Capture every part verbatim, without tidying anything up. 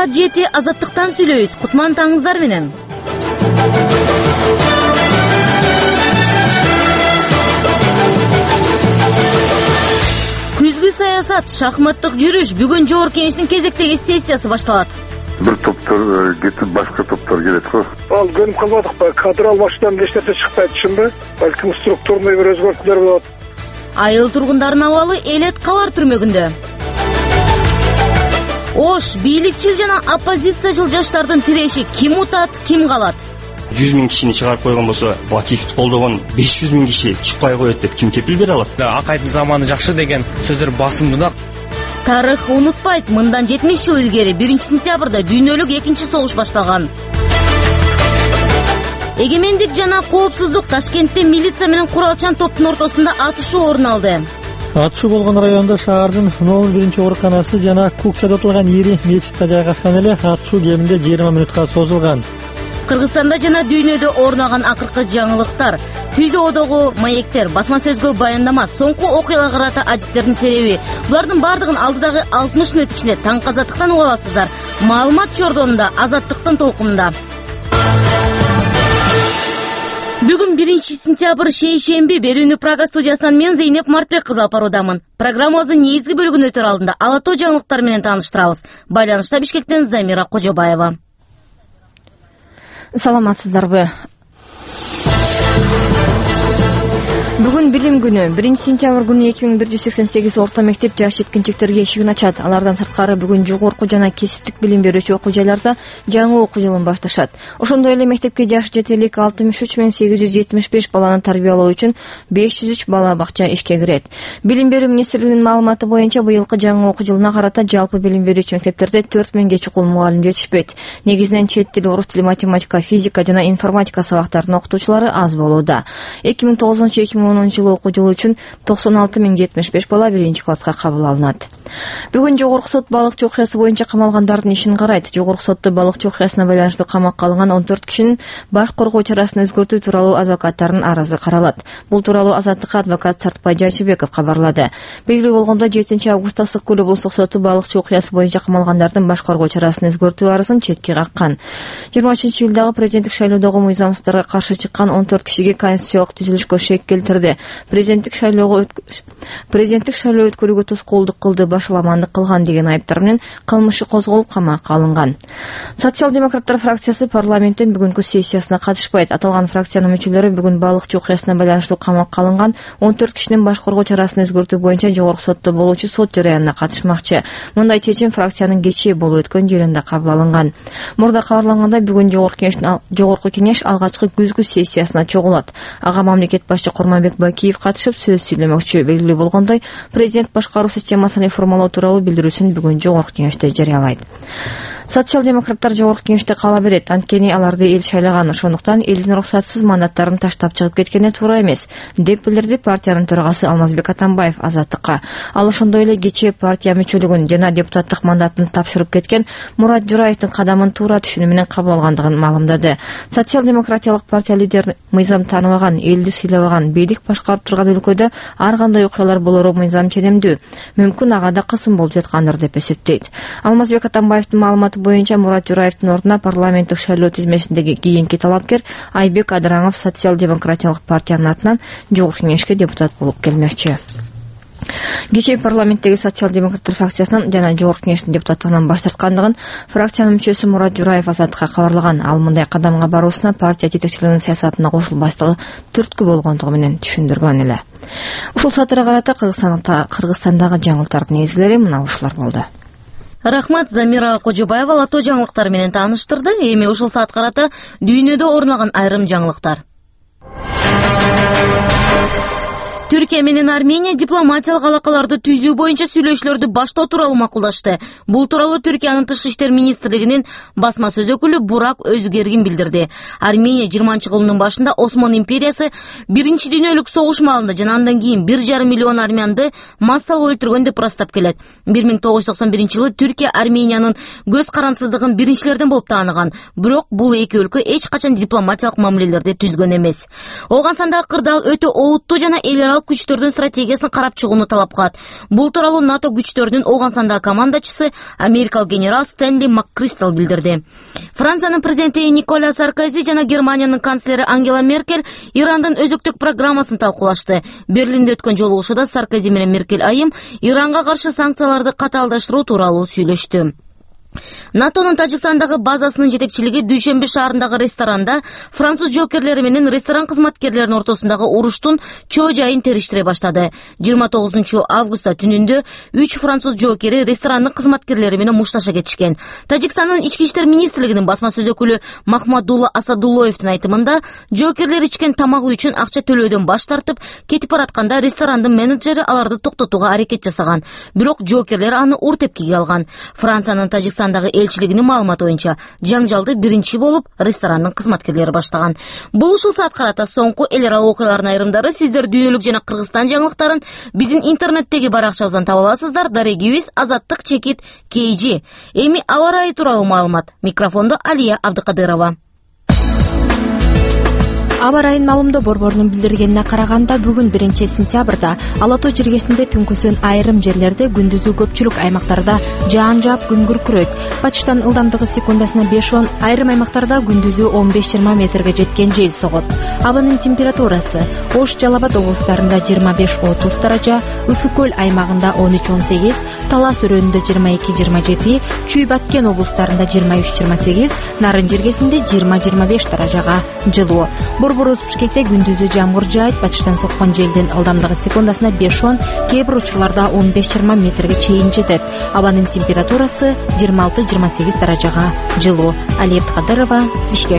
саат жети азаттыктан сүйлөйбүз. Кутман таңыңыздар менен. Күзгү саясат, шахматтык жүрүш бүгүн жогорку кеңештин кезектеги сессиясы башталат. Бир топтор кетип, башка топтор келет го. Ал көрүнүп калбадыкпы? Кадр алмашуудан эч нерсе чыкпайт чынбы? Балким структурный бир өзгөртүүлөр болот. Айыл тургундарынын абалы Элет кабар түрмөгүндө. Ош, бийликчил жана оппозициячыл жаштардын тиреши ким утат, ким калат? жүз миң кишини чыгарып койгон болсо, Бакиевди колдогон беш жүз миң киши чыкпай коет деп ким кепил бере алат? Акайдын заманы жакшы деген сөздөр басымдуу да. Тарых унутпайт, мындан жетимиш жыл илгери биринчи сентябрда дүйнөлүк экинчи согуш башталган. Эгемендик жана коопсуздук Ташкентте милиция менен куралчан топтун ортосунда атышуу орун алды. Атышуу болгон райондо шаардын номер биринчи ооруканасы жана Кукчада отурган ири мечитте жайгашкан эле. Атышуу кеминде жыйырма мүнөткө созулган. Кыргызстанда жана дүйнөдө орун алган акыркы жаңылыктар, Түзөөдөгү маектер, басма сөзгө баяндама, соңку окуяларга карата адистердин себеби. Булардын бардыгын алдыдагы алтымыш мүнөт ичинде таңкы азаттыктан уга аласыздар. Маалымат чордонунда, Азаттыктын толкунунда. Бүгүн биринчи сентябрь шейшемби. Берүүнү Прага студиясынан мен Зейнеп Мартбек кызы алып баруудамын. Программабыздын негизги бөлүгүн өтөр алдында ала тоо жаңылыктар менен тааныштырабыз. Байланышта Бишкектен Замира Кожобаева. Саламатсыздарбы? Бүгүн билим күнү. биринчи сентябрь күнү эки миң бир жүз сексен сегиз орто мектеп жаш жеткинчектерге эшигин ачат. Алардан сырткары бүгүн жогорку жана кесиптик билим берүүчү окуу жайларда жаңы окуу жылын башташат. Ошондой эле мектепке жаш жетелик алтымыш үч миң сегиз жүз жетимиш беш баланы тарбиялоо үчүн беш жүз үч бала бакча ишке кирет. Билим берүү министрлигинин маалыматы боюнча быйылкы жаңы окуу жылына карата жалпы билим берүүчү мектептерде төрт миңге чукул мугалим жетишпейт. Негизинен чет тил, орус тили, математика, физика жана информатика сабактарынын окутуучулары аз болууда. эки миң тогузунчу эки миң онунчу жылы окуу жылы үчүн токсон алты миң жетимиш беш бала биринчи класска кабыл алынат. Бүгүн жогорку сот балыкчы окуясы боюнча камалгандардын ишин карайт. Жогорку сотто балыкчы окуясына байланыштуу камакка алынган он төрт кишинин баш коргоо чарасын өзгөртүү тууралуу адвокаттардын арызы каралат. Бул тууралуу Азаттыкка адвокат Сартпай Жайчыбеков кабарлады. Белгилүү болгондой жетинчи августта Ысык көл облустук соту балыкчы окуясы боюнча камалгандардын баш коргоо чарасын өзгөртүү арызын четке каккан. жыйырма үчүнчү июлдагы президенттик шайлоодогу мыйзамсыздарга каршы чыккан он төрт кишиге конституциялык түзүлүшкө шек келтирди. Президенттик шайлоого президенттик шайлоо өткөрүүгө тоскоолдук кылды, башаламандык кылган деген айыптар менен кылмышы козголуп камакка алынган. Социал-демократтар фракциясы парламенттин бүгүнкү сессиясына катышпайт. Аталган фракциянын мүчөлөрү бүгүн балыкчы окуясына байланыштуу камакка алынган он төрт кишинин баш коргоо чарасын өзгөртүү боюнча жогорку сотто болуучу сот жарыянына катышмакчы. Мындай чечим фракциянын кечээ болуп өткөн жыйынында кабыл алынган. Мурда кабарлангандай, бүгүн жогорку кеңештин жогорку кеңеш алгачкы күзгү сессиясына чогулат. Ага мамлекет башчы Курманбек Бакиев катышып сөз сүйлөмөкчү. Белгилүү болгондой, президент башкаруу системасын реформалоо тууралуу билдирүүсүн бүгүн жогорку кеңеште жарыялайт. Социал-демократтар жогорку кеңеште кала берет. Анткени аларды эл шайлаган, ошондуктан элдин уруксатсыз мандаттарын таштап чыгып кеткени туура эмес, деп билдирди партиянын төрагасы Алмазбек Атамбаев Азаттыкка. Ал ошондой эле кечээ партия мүчөлүгүн жана депутаттык мандатын тапшырып кеткен Мурат Жураевдин кадамын туура түшүнүү менен кабыл алгандыгын маалымдады. Социал-демократиялык партия лидери мыйзам тааныбаган, элди сыйлабаган, бийлик башкарып турган өлкөдө ар кандай окуялар болору мыйзам ченемдүү. Мүмкүн ага да кысым болуп жаткандыр деп эсептейт. Алмазбек Атамбаевдин маалыматы боюнча Мурат Жураевдин ордуна парламенттик шайлоо тизмесиндеги кийинки талапкер Айбек Адыраңов социал-демократиялык партиянын атынан жогорку кеңешке депутат болуп келмекчи. Кечээ парламенттеги социал-демократтар фракциясынан жана жогорку кеңештин депутаттыгынан баш тарткандыгын фракциянын мүчөсү Мурат Жураев Азаттыкка кабарлаган. Ал мындай кадамга баруусуна партия жетекчилигинин саясатына кошулбастыгы түрткү болгондугу менен түшүндүргөн эле. Ушул сатырга карата Кыргызстандагы жаңылыктардын негизгилери мына ушулар болду. Рахмат, Замира Кожобаева ала тоо жаңылыктар менен тааныштырды. Эми ушул саат карата дүйнөдө орун алган айрым жаңылыктар. Түркия менен Армения дипломатиялык алакаларды түзүү боюнча сүйлөшүүлөрдү баштоо тууралуу макулдашты. Бул тууралуу Түркиянын тышкы иштер министрлигинин басма сөз өкүлү Бурак Өзгергин билдирди. Армения жыйырманчы кылымдын башында Осман империясы биринчи дүйнөлүк согуш маалында жана андан кийин бир жарым миллион армянды массалык өлтүргөн деп ырастап келет. бир миң тогуз жүз токсон биринчи жылы Түркия Армениянын көз карансыздыгын биринчилерден болуп тааныган. Бирок бул эки өлкө эч качан дипломатиялык мамилелерди түзгөн эмес. Ооган сандагы кырдаал өтө олуттуу жана эл аралык стратегиялык күчтөрдүн стратегиясын карап чыгууну талап кылат. Бул тууралуу НАТО күчтөрүнүн Оган сандагы командачысы америкалык генерал Стэнли МакКристал билдирди. Франциянын президенти Николя Саркози жана Германиянын канцлери Ангела Меркель Ирандын өзөктүк программасын талкуулашты. Берлинде өткөн жолугушууда Саркози менен Меркель айым Иранга каршы санкцияларды катаалдаштыруу тууралуу сүйлөштү. НАТОнун Тажикстандагы базасынын жетекчилиги Дүйшөмбү шаарындагы ресторанда француз жоокерлери менен ресторан кызматкерлеринин ортосундагы уруштун чоо жайын териштире баштады. жыйырма тогузунчу августта түнүндө үч француз жоокери ресторандын кызматкерлери менен мушташа кетишкен. Тажикстандын ички иштер министрлигинин басма сөз өкүлү Махмадулла Асадуллоевдин айтымында, жоокерлер ичкен тамагы үчүн акча төлөөдөн баш тартып, кетип баратканда ресторандын менеджери аларды токтотууга аракет жасаган. Бирок жоокерлер аны ур тепкиге алган. Франциянын Тажикстан Тажикстандагы элчилигинин маалыматы боюнча жаңжалды биринчи болуп ресторандын кызматкерлери баштаган. Бул ушул саат карата соңку эл аралык окуялардын айрымдары сиздер дүйнөлүк жана Кыргызстан жаңылыктарын биздин интернеттеги баракчабыздан таба аласыздар. Дарегибиз Азаттык чекит кей жи. Эми аба ырайы тууралуу маалымат. Микрофондо Алия Абдыкадырова. Аба ырайын маалымдоо борборунун билдиргенине караганда, бүгүн биринчи сентябрда Ала тоо жергесинде түнкүсүн айрым жерлерде, күндүзү көпчүлүк аймактарда жаан жаап күн күркүрөйт. Батыштан ылдамдыгы секундасына беш он, айрым аймактарда күндүзү он беш жыйырма метрге жеткен жел согот. Абанын температурасы Ош, Жалал Абад облустарында жыйырма беш отуз даража, Ысык көл аймагында он үч он сегиз, Талас өрөөнүндө жыйырма эки жыйырма жети, Чүй Баткен облустарында жыйырма үч жыйырма сегиз, Нарын жергесинде жыйырма жыйырма беш даражага жылуу. Борборубуз Бишкекте күндүзү жамгыр жаайт, батыштан соккон желдин ылдамдыгы секундасына беш он, кээ бир учурларда он беш жыйырма метрге чейин жетет. Абанын температурасы жыйырма алты жыйырма сегиз даражага жылуу. Алия Абдыкадырова, Бишкек.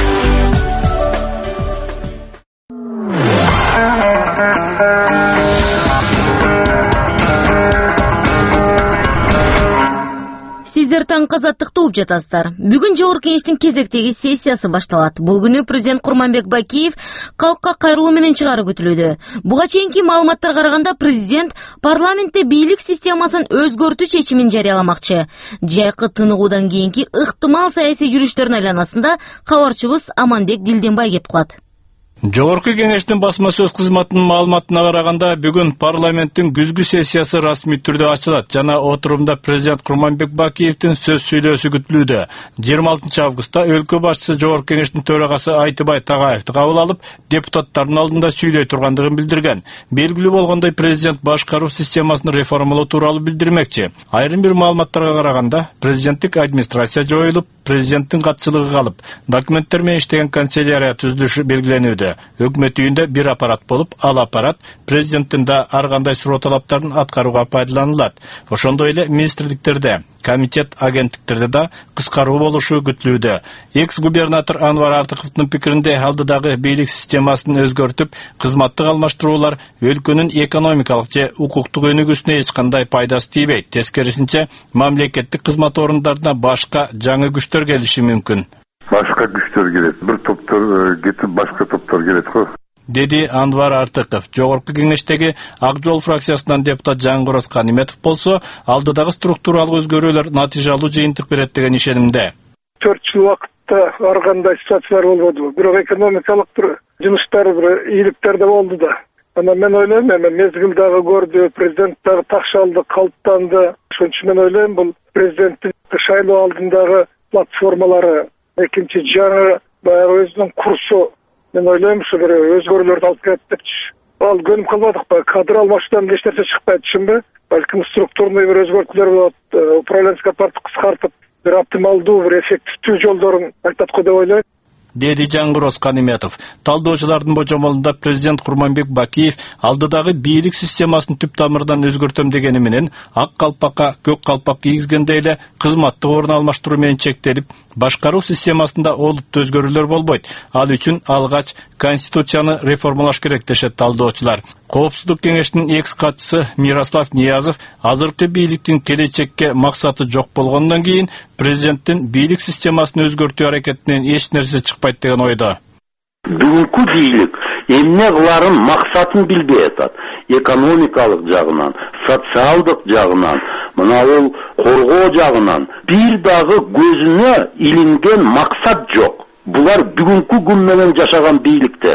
Сиздер таң казаттыкты угуп жатасыздар. Бүгүн Жогорку Кеңештин кезектеги сессиясы башталат. Бул күнү президент Курманбек Бакиев калкка кайрылуу менен чыгары күтүлүүдө. Буга чейинки маалыматтарга караганда президент парламентте бийлик системасын өзгөртүү чечимин жарыяламакчы. Жайкы тыныгуудан кийинки ыктымал саясий жүрүштөрдүн айланасында кабарчыбыз Аманбек Дилденбай кеп калат. Жогорку Кеңештин басма сөз кызматынын маалыматына караганда, бүгүн парламенттин күзгү сессиясы расмий түрдө ачылат жана отурумда президент Курманбек Бакиевдин сөз сүйлөөсү күтүлүүдө. жыйырма алтынчы августта өлкө башчысы Жогорку Кеңештин төрагасы Айтыбай Тагаевди кабыл алып, депутаттардын алдында сүйлөй тургандыгын билдирген. Белгилүү болгондой, президент башкаруу системасын реформалоо тууралуу билдирмекчи. Айрым бир маалыматтарга караганда, президенттик администрация жоюлуп, президенттин катчылыгы калып, документтер менен иштеген канцелярия түзүлүшү белгиленүүдө. Өкмөт үйүндө бир аппарат болуп, ал аппарат президенттин да ар кандай суроо талаптарын аткарууга пайдаланылат. Ошондой эле министрликтерде, комитет, агенттиктерде да кыскаруу болушу күтүлүүдө. Экс-губернатор Анвар Артыковдун пикиринде, алдыдагы бийлик системасын өзгөртүп, кызматтык алмаштыруулар өлкөнүн экономикалык же укуктук өнүгүүсүнө эч кандай пайдасы тийбейт. Тескерисинче, мамлекеттик кызмат орундарына башка жаңы күчтөр келиши мүмкүн. Башка күчтөр келет. Бир топтор кетип, башка топтор келет го. Деди Анвар Артыков. Жогорку Кеңештеги Ак жол фракциясынан депутат Жаңгороз Каниметов болсо, алдыдагы структуралык өзгөрүүлөр натыйжалуу жыйынтык берет деген ишенимде. төрт жыл убакытта ар кандай ситуациялар болбоду. Бирок экономикалык бир жумуштар, бир ийгиликтер да болду да. Ана мен ойлойм, эми мезгил дагы көрдү, президент дагы такшалды, калыптанды. Ошон үчүн мен ойлойм, бул президенттин шайлоо алдындагы платформалары, экинчи жаңы баягы өзүнүн курсу, мен ойлойм, ушу бир өзгөрүүлөрдү алып келет депчи. Ал көнүп калбадыкпы? Кадр алмаштан эч нерсе чыкпайт, чынбы? Балким структурный бир өзгөртүүлөр болот, управленческий аппаратты кыскартып, бир оптималдуу, бир эффективдүү жолдорун айтат го деп ойлойм. Деди Жаңгороз Каниметов. Талдоочулардын божомолунда президент Курманбек Бакиев алдыдагы бийлик системасын түп тамырдан өзгөртөм дегени менен ак калпакка көк калпак кийгизгендей эле кызматтык орун алмаштыруу менен чектелип, башкаруу системасында олуттуу өзгөрүүлөр болбойт. Ал үчүн алгач конституцияны реформалаш керек дешет талдоочулар. Коопсуздук кеңешинин экс катчысы Мирослав Ниязов азыркы бийликтин келечекке максаты жок болгондон кийин президенттин бийлик системасын өзгөртүү аракетинен эч нерсе чыкпайт деген ойдо. Бүгүнкү бийлик эмне кыларын максатын билбей атат. Экономикалык жагынан, социалдык жагынан, мына ол коргоо жагынан бир дагы көзүнө илинген максат жок. Булар бүгүнкү күн менен жашаган бийликтер.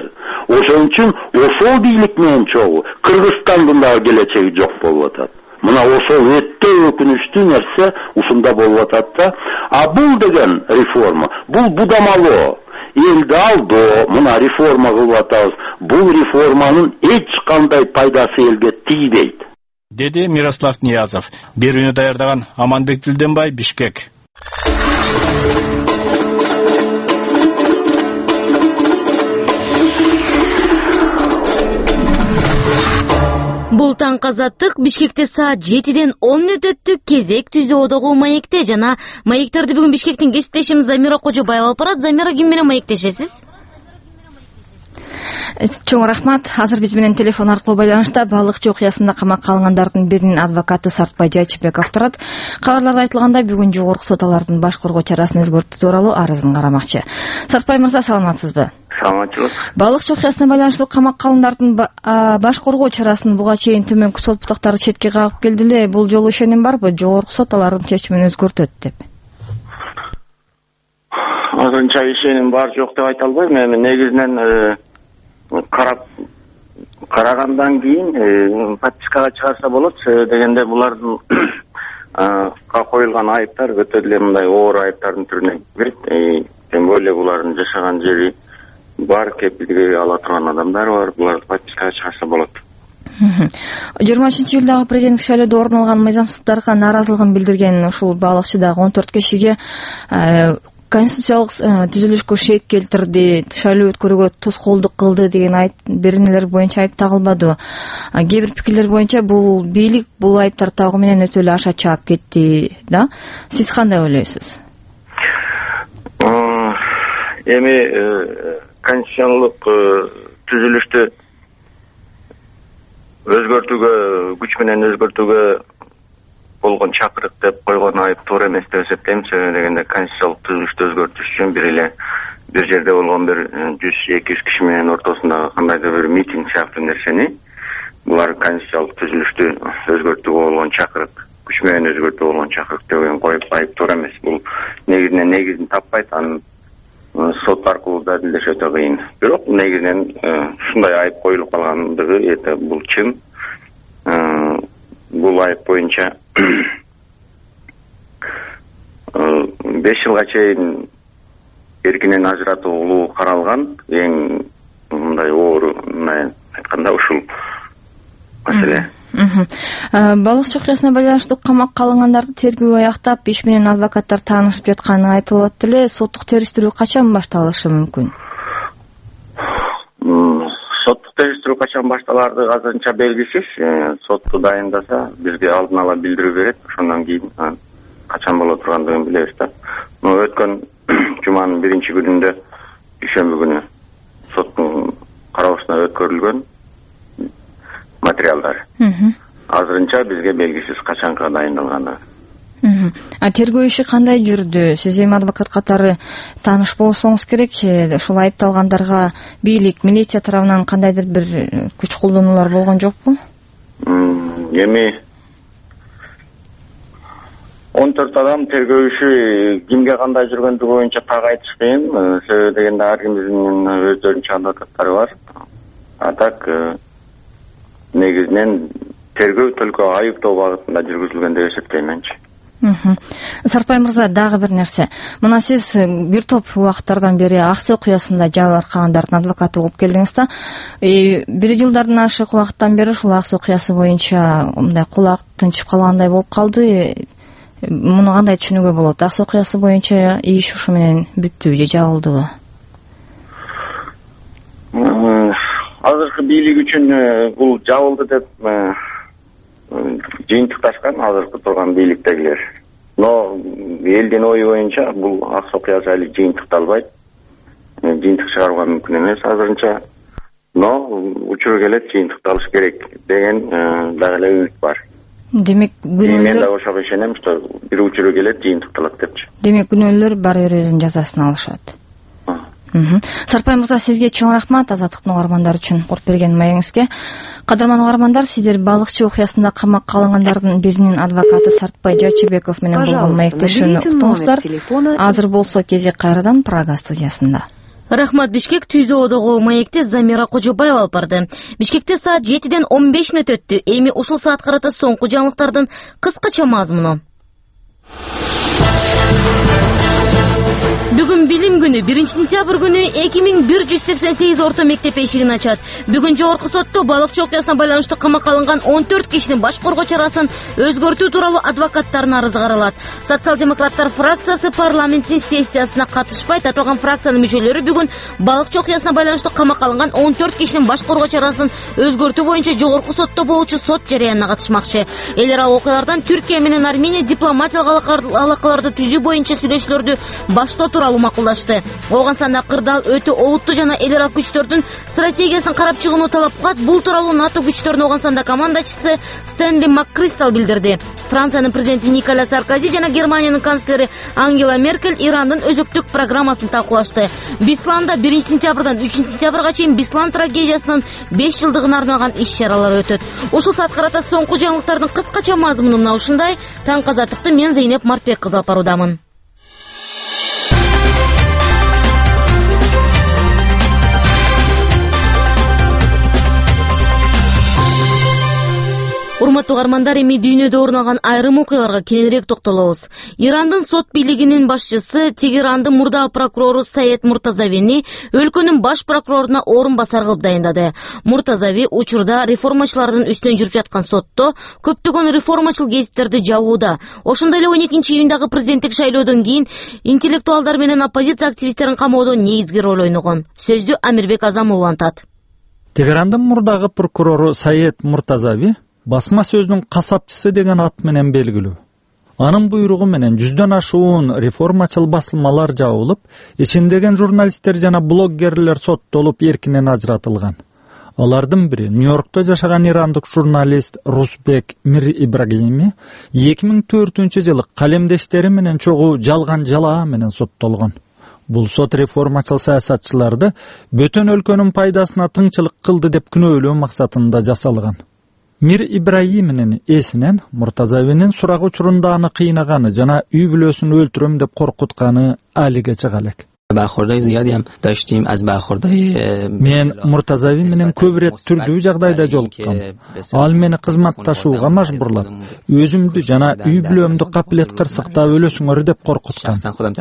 Ошон үчүн ошол бийлик менен чогуу Кыргызстандын дагы келечеги жок болуп атат. Мына ошол өтө өкүнүчтүү нерсе ушунда болуп атат да. А бул деген реформа, бул будамалоо. Элди алдоо, мына реформа кылып атабыз. Бул реформанын эч кандай пайдасы элге тийбейт. Деди Мирослав Ниязов. Берүүнү даярдаган Аманбек Дилденбай, Бишкек. Бул таң казаттык Бишкекте саат жетиден он мүнөт өттү. Кезек Түзөөдөгү маекте жана маектерди бүгүн Бишкектин кесиптешим Замира Кожобаева алып барат. Замира, ким менен маектешесиз? Чоң рахмат. Азыр биз менен телефон аркылуу байланышта балыкчы окуясында камакка алынгандардын биринин адвокаты Сартбай Жайчыбеков турат. Кабарларда айтылгандай, бүгүн жогорку сот алардын баш коргоо чарасын өзгөртүү тууралуу арызын карамакчы. Сартбай мырза, саламатсызбы? Саламатчылык. Балыкчы окуясына байланыштуу камакка алынгандардын баш коргоо чарасын буга чейин төмөнкү сот бутактары четке кагып келди эле. Бул жолу ишеним барбы? Жогорку сот алардын чечимин өзгөртөт деп. Азырынча ишеним бар жок деп айта албайм. Эми негизинен карап карагандан кийин подпискага чыгарса болот дегенде булардын коюлган айыптар өтө эле мындай оор айыптардын түрүнө кирет. Тем более булардын жашаган жери бар, кепилдиги ала турган адамдар бар. Буларды подпискага чыгарса болот. жыйырма үчүнчү жылдагы президенттик шайлоодо орун алган мыйзамсыздыкка нааразылыгын билдирген ушул балыкчы дагы он төрт кишиге конституциялык түзүлүшкө шек келтирди, шайлоо өткөрүүгө тоскоолдук кылды деген айып беренелер боюнча айып тагылбады. Кээ бир пикирлер боюнча бул бийлик бул айыптар тагуу менен өтө эле аша чаап кетти да. Сиз кандай ойлойсуз? Эми конституциялык түзүлүштү өзгөртүүгө, күч менен өзгөртүүгө болгон чакырык деп койгон айып туура эмес деп эсептейм. Себеби дегенде конституциялык түзүлүштү өзгөртүш үчүн бир эле бир жерде болгон бир жүз эки жүз киши менен ортосундагы кандайдыр бир митинг сыяктуу нерсени булар конституциялык түзүлүштү өзгөртүүгө болгон чакырык, күч менен өзгөртүүгө болгон чакырык деген коюп айып туура эмес. Бул негизинен негизин таппайт. Анын сот аркылуу далилдеш өтө кыйын. Бирок негизинен ушундай айып коюлуп калгандыгы эте бул чын. Бул айып боюнча беш жылга чейин эркинен ажыратуулуу каралган. Эң мындай оор айтканда ушул маселе. Балыкчы окуясына байланыштуу камакка алынгандарды тергөө аяктап, иш менен адвокаттар таанышып жатканы айтылып атты эле. Соттук териштирүү качан башталышы мүмкүн? Соттук териштирүү качан башталарды азырынча белгисиз. Сотту дайындаса бизге алдын ала билдирүү берет. Ошондон кийин качан боло тургандыгын билебиз да. Өткөн жуманын биринчи күнүндө дүйшөмбү күнү соттун кароосуна өткөрүлгөн материалдар. Азырынча бизге белгисиз качанга дайындалганы. А тергөө иши кандай жүрдү? Сиз эми адвокат катары тааныш болсоңуз керек. Ушул айыпталгандарга бийлик, милиция тарабынан кандайдыр бир күч колдонуулар болгон жокпу? Эми он төрт адам тергөө иши кимге кандай жүргөндүгү боюнча так айтыш кыйын. Себеби дегенде ар кимдин өздөрүнчө адвокаттары бар. А так негизинен тергөө только айыптоо багытында жүргүзүлгөн деп эсептейм менчи. Сартбай мырза, дагы бир нерсе. Мына сиз бир топ убакыттардан бери Аксы окуясында жабы аркагандардын адвокаты болуп келдиңиз да. Бир жылдардан ашык убакыттан бери ушул Аксы окуясы боюнча мындай кулак тынчып калгандай болуп калды. Муну кандай түшүнүүгө болот? Аксы окуясы боюнча иш ушу менен бүттүбү же жабылдыбы? Азыркы бийлик үчүн бул жабылды деп жыйынтыкташкан азыркы турган бийликтегилер. Но элдин ою боюнча бул Аксы окуясы али жыйынтыкталбайт. Жыйынтык чыгарууга мүмкүн эмес азырынча. Но учур келет жыйынтыкталыш керек деген дагы эле үмүт бар. Демек күнөөлөр мен да ошого ишенем, что бир учуру келет жыйынтыкталат депчи. Демек күнөөлөр баары бир өзүнүн жазасын алышат. Сартбай мырза, сизге чоң рахмат азаттыктын угармандары үчүн куруп берген маегиңизге. Кадырман угармандар, сиздер балыкчы окуясында камакка алынгандардын биринин адвокаты Сартбай Жайчыбеков менен болгон маектешүүнү уктуңуздар. Азыр болсо кезек кайрадан Прага студиясында. Рахмат. Бишкек Түзөодогу маекти Замира Кожобаева алып барды. Бишкекте саат жетиден он беш мүнөт өттү. Эми ушул саат карата соңку жаңылыктардын кыскача мазмуну. Бүгүн билим күнү, биринчи сентябрь күнү эки миң бир жүз сексен сегиз орто мектеп эшигин ачат. Бүгүн жогорку сотто балыкчы окуясына байланыштуу камакка алынган он төрт кишинин баш коргоо чарасын өзгөртүү тууралуу адвокаттардын арызы каралат. Социал-демократтар фракциясы парламенттин сессиясына катышпайт. Аталган фракциянын мүчөлөрү бүгүн балыкчы окуясына байланыштуу камакка алынган он төрт кишинин баш коргоо чарасын өзгөртүү боюнча жогорку сотто болуучу сот жарыянына катышмакчы. Элер ал окуялардан Түркия менен Армения дипломатиялык алакаларды түзүү боюнча сүйлөшүүлөрдү баштоо тууралуу макулдашты. Оған санда кырдаал өтө олуттуу жана эл ара күчтөрдүн стратегиясын карап чыгууну талап кылат. Бул тууралуу НАТО күчтөрүнүн Оған санда командачысы Стэнли Маккристал билдирди. Франциянын президенти Николя Саркози жана Германиянын канцлери Ангела Меркель Ирандын өзөктүк программасын талкуулашты. Бисланда биринчи сентябрдан үчүнчү сентябрга чейин Бислан трагедиясынын беш жылдыгына арналган иш-чаралар өтөт. Ушул саат карата соңку жаңылыктардын кыскача мазмуну мына ушундай. Таң казаттыкты мен Зейнеп Мартбек кызы алып баруудамын. Урматтуу угармандар, эми дүйнөдө орун алган айрым окуяларга кененирээк токтолобуз. Ирандын сот бийлигинин башчысы Тегерандын мурдагы прокурору Саед Муртазавини өлкөнүн баш прокуроруна орун басар кылып дайындады. Муртазави учурда реформачылардын үстүнөн жүрүп жаткан сотто көптөгөн реформачыл гезиттерди жабууда. Ошондой эле он экинчи июндагы президенттик шайлоодон кийин интеллектуалдар менен оппозиция активисттерин камоодо негизги роль ойногон. Сөздү Амирбек Азам улантат. Тегерандын мурдагы прокурору Саед Муртазави басма сөзүнүн касапчысы деген ат менен белгилүү. Анын буйругу менен жүздөн ашуун реформачыл басылмалар жабылып, ичиндеген журналисттер жана блоггерлер соттолуп эркинен ажыратылган. Алардын бири Нью-Йоркто жашаган ирандык журналист Русбек Мир Ибрагими эки миң төртүнчү жылы калемдештери менен чогуу жалган жалаа менен соттолгон. Бул сот реформачыл саясатчыларды бөтөн өлкөнүн пайдасына тыңчылык кылды деп күнөөлөө максатында жасалган. Мир Ибрагиминин эсинен Муртазавинин сурак учурунда аны кыйнаганы жана үй бүлөсүн өлтүрөм деп коркутканы алиге чыга элек. Мен Муртазави менен көп ирет түрдүү жагдайда жолуккам. Ал мени кызматташууга мажбурлап, өзүмдү жана үй бүлөмдү капилет кырсыктап өлөсүңөр деп коркуткан.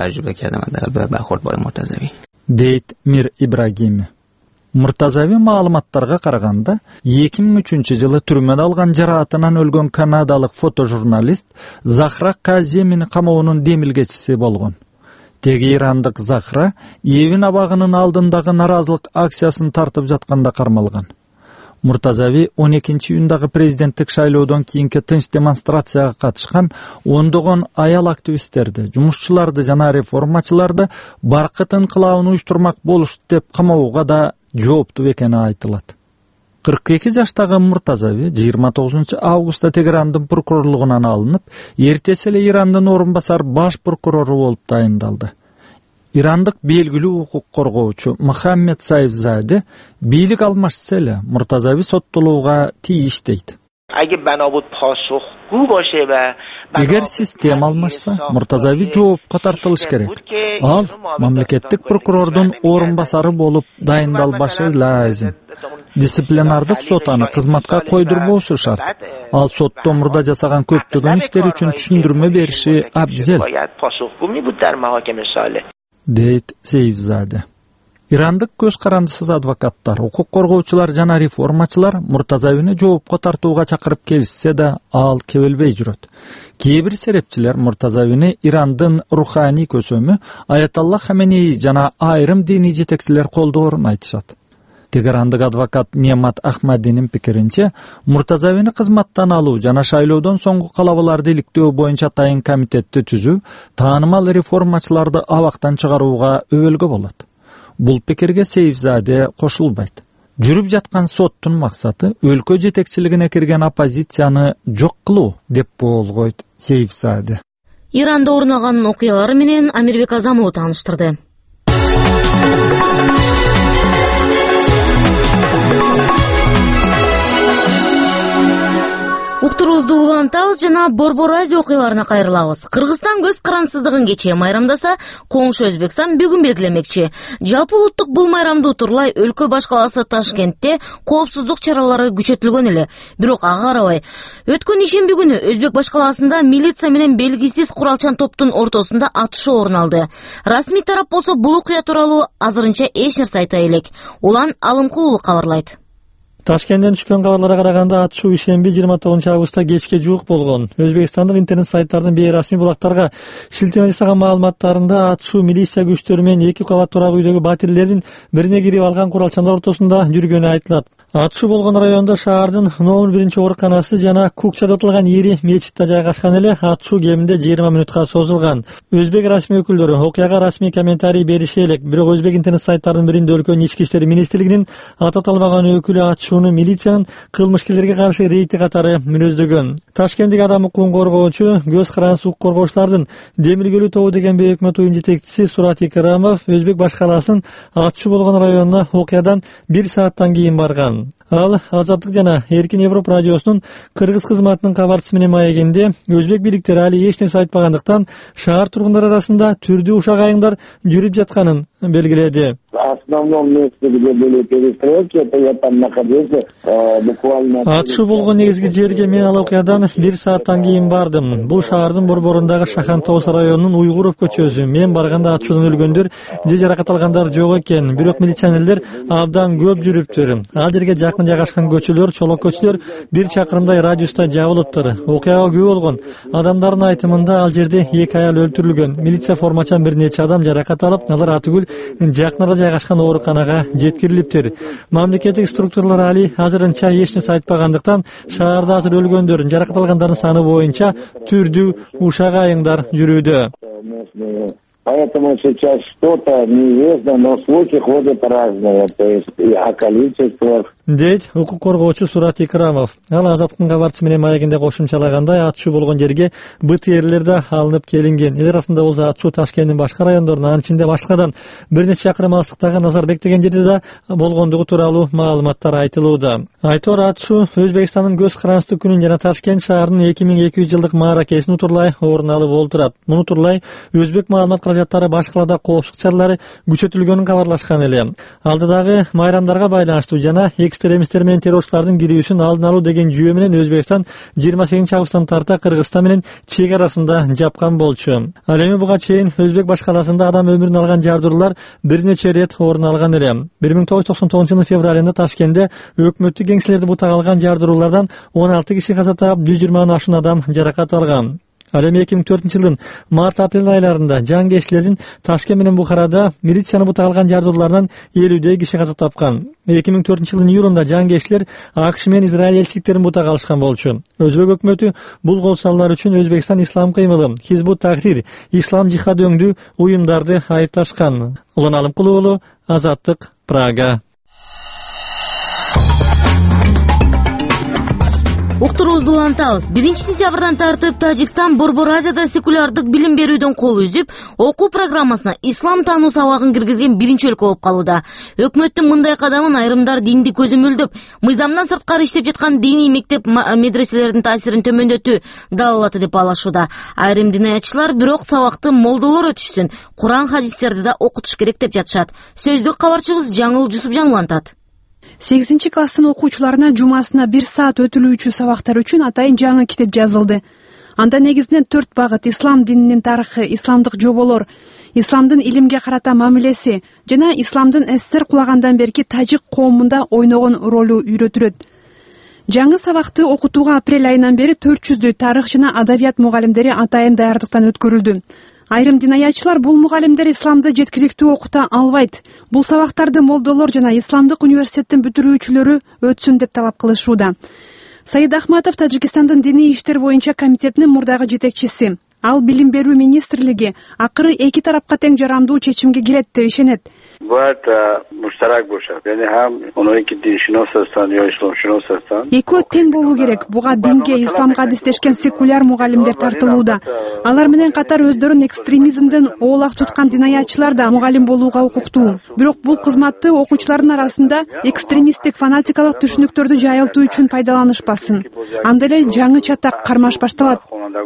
Дейт Мир Ибрагими. Муртазави маалыматтарга караганда эки миң үчүнчү жылы түрмөдө алган жараатынан өлгөн канадалык фотожурналист Захра Каземин камоонун демилгечиси болгон. Теги ирандык Захра Евин абагынын алдындагы наразылык акциясын тартып жатканда кармалган. Муртазави он экинчи июндагы президенттик шайлоодон кийинки тынч демонстрацияга катышкан ондогон аял активисттерди, жумушчуларды жана реформачыларды баркыт инкылабын уюштурмак болушту деп камоого да жооптуу экени айтылат. кырк эки жаштагы Муртазави жыйырма тогузунчу августта Тегерандын прокурорлугунан алынып, эртеси эле Ирандын орун басар баш прокурору болуп дайындалды. Ирандык белгилүү укук коргоочу Мухаммед Сайфзаде бийлик алмашса эле Муртазави соттолууга тийиш дейт. Эгер система алмашса, Муртазави жоопко тартылыш керек. Ал мамлекеттик прокурордун орун басары болуп дайындалбашы лазим. Дисциплинардык сот аны кызматка койдурбоосу шарт. Ал сотто мурда жасаган көптөгөн иштер үчүн түшүндүрмө бериши абзел. Дейт Сейфзаде. Ирандык көз карандысыз адвокаттар, укук коргоочулар жана реформачылар Муртазавини жоопко тартууга чакырып келишсе да, ал кебелбей жүрөт. Кээ бир серепчилер Муртазавини Ирандын руханий көсөмү Аятолла Хаменеи жана айрым диний жетекчилер колдоорун айтышат. Тегерандык адвокат Немат Ахмадинин пикиринче, Муртазавини кызматтан алуу жана шайлоодон соңку калабаларды иликтөө боюнча тайын комитетти түзүү таанымал реформачыларды абактан чыгарууга өбөлгө болот. Бул пикирге Сейфзаде кошулбайт. Жүрүп жаткан соттун максаты өлкө жетекчилигине кирген оппозицияны жок кылуу деп болгойт Сейфзаде. Иранда орун алган окуялар менен Амирбек Азамов тааныштырды. Уктурууда Уктурубузду улантабыз жана Борбор Азия окуяларына кайрылабыз. Кыргызстан көз карансыздыгын кечээ майрамдаса, коңшу Өзбекстан бүгүн белгилемекчи. Жалпы улуттук бул майрамды утурлай өлкө баш каласы Ташкентте коопсуздук чаралары күчөтүлгөн эле. Бирок ага карабай, өткөн ишемби күнү Өзбек баш каласында милиция менен белгисиз куралчан топтун ортосунда атышуу орун алды. Расмий тарап болсо бул окуя тууралуу азырынча эч нерсе айта элек. Улан Алымкулуу кабарлайт. Ташкенттен түшкөн кабарларга караганда атышуу ишемби жыйырма тогузунчу августта кечке жуук болгон. Өзбекстандык интернет сайттардын бейрасмий булактарга шилтеме жасаган маалыматтарында атышуу милиция күчтөрү менен эки кабат турак үйдөгү батирлердин бирине кирип алган куралчандар ортосунда жүргөнү айтылат. Атышуу болгон райондо шаардын номер биринчи ооруканасы жана Кукчада отурган ири мечитте жайгашкан эле. Атышуу кеминде жыйырма мүнөткө созулган. Өзбек расмий өкүлдөрү окуяга расмий комментарий бериши элек, бирок өзбек интернет сайттарынын биринде өлкөнүн ички иштер министрлигинин ататалбаган өкүлү атышууну милициянын кылмышкерлерге каршы рейди катары мүнөздөгөн. Ташкенттик адам укугун коргоочу көз карансыз укук коргоочулардын Демиргөлүү тобу деген бейөкмөт уюм жетекчиси Сурат Икрамов Өзбек баш каласынын атышуу болгон районуна окуядан бир сааттан кийин барган. Ал Азаттык жана Эркин Европа радиосунун кыргыз кызматынын кабарчысы менен маегинде өзбек бийликтери али эч нерсе айтпагандыктан шаар тургундары арасында түрдүү ушак айыңдар жүрүп жатканын белгиледи. Атышуу болгон негизги жерге мен ал окуядан бир сааттан кийин бардым. Бул шаардын борборундагы Шахан Тоос районунун Уйгуров көчөсү. Мен барганда атышуудан өлгөндөр же жаракат алгандар жок экен, бирок милиционерлер абдан көп жүрүптүр. Ал жерге жакын жайгашкан көчөлөр, чолок көчөлөр бир чакырымдай радиуста жабылыптыр. Окуяга күбө болгон адамдардын айтымында ал жерде эки аял өлтүрүлгөн. Милиция формачан бир нече адам жаракат алып, алар атүгүл жакынара жайгашкан ооруканага жеткирилиптир. Мамлекеттик структуралар али азырынча эч нерсе айтпагандыктан шаарда азыр өлгөндөрдүн, жаракат алгандардын саны боюнча түрдүү ушак айыңдар жүрүүдө. Поэтому сейчас что-то неизвестно, но слухи ходят разные, то есть и о количествах. Дейт укук коргоочу Сурат Икрамов. Ал Азаттыктын кабарчысы менен маегинде кошумчалагандай, атышуу болгон жерге БТРлер да алынып келинген. Эл арасында болсо атышуу Ташкенттин башка райондорунда, анын ичинде башкадан бир нече чакырым алыстыктагы Назарбек деген жерде да болгондугу тууралуу маалыматтар айтылууда. Айтор атышуу Өзбекстандын көз карансыздык күнүн жана Ташкент шаарынын эки миң эки жүз жылдык мааракесин утурлай орун алып олтурат. Муну турлай өзбек маалымат каражаттары баш калаада коопсуздук чаралары күчөтүлгөнүн кабарлашкан эле. Алдыдагы майрамдарга байланыштуу жана экстремисттер менен террорчулардын кирүүсүн алдын алуу деген жүйө менен Өзбекстан жыйырма сегизинчи августтан тарта Кыргызстан менен чек арасында жапкан болчу. Ал эми буга чейин Өзбек баш каласында адам өмүрүн алган жардыруулар бир нече рет орун алган эле. бир миң тогуз жүз токсон тогузунчу жылдын февралында Ташкентте өкмөттүк кеңселерди бутак алган жардыруулардан он алты киши каза таап, жүз жыйырмадан ашуун адам жаракат алган. Ал эми эки миң төртүнчү жылдын март-апрель айларында жангечлердин Ташкент менен Бухарада милицияны бутак алган жардыруулардан элүүдөй киши каза тапкан. эки миң төртүнчү жылдын июлунда жангечлер АКШ менен Израиль элчиликтерин бутак алышкан болчу. Өзбек өкмөтү бул кол салуулар үчүн Өзбекстан ислам кыймылы, Хизбут Тахрир, ислам жихад өңдүү уюмдарды айыпташкан. Улан Алымкулуу уулу, Азаттык, Прага. Уктурубузду улантабыз. биринчи сентябрдан тартып Тажикстан Борбор Азияда секулярдык билим берүүдөн кол үзүп, окуу программасына ислам таануу сабагын киргизген биринчи өлкө болуп калууда. Өкмөттүн мындай кадамын айрымдар динди көзөмөлдөп, мыйзамдан сырткары иштеп жаткан диний мектеп медреселердин таасирин төмөндөтүү далалаты деп баалашууда. Айрым динаятчылар бирок сабакты молдолор өтүшсүн, Куран хадистерди да окутуш керек деп жатышат. Сөздүк кабарчыбыз Жаңыл Жусупжан улантат. сегизинчи класстын окуучуларына жумасына бир саат өтүлүүчү сабактар үчүн атайын жаңы китеп жазылды. Анда негизинен төрт багыт: ислам дининин тарыхы, исламдык жоболор, исламдын илимге карата мамилеси жана исламдын СССР кулагандан берки тажик коомунда ойногон ролу үйрөтүлөт. Жаңы сабакты окутууга апрель айынан бери төрт жүздөй тарых жана адабият мугалимдери атайын даярдыктан өткөрүлдү. Айрым динаятчылар бул мугалимдер исламды жеткиликтүү окута албайт. Бул сабактарды молдолор жана исламдык университеттин бүтүрүүчүлөрү өтсүн деп талап кылышууда. Саид Ахматов Тажикстандын диний иштер боюнча комитетинин мурдагы жетекчиси. Ал билим берүү министрлиги акыры эки тарапка тең жарамдуу чечимге келет деп ишенет. Экөө тең болуу керек. Буга динге, исламга адистешкен секуляр мугалимдер тартылууда. Алар менен катар өздөрүн экстремизмден оолак туткан динаятчылар да мугалим болууга укуктуу. Бирок бул кызматты окуучулардын арасында экстремисттик фанатикалык түшүнүктөрдү жайылтуу үчүн пайдаланышпасын. Анда эле жаңы чатак кармаш башталат.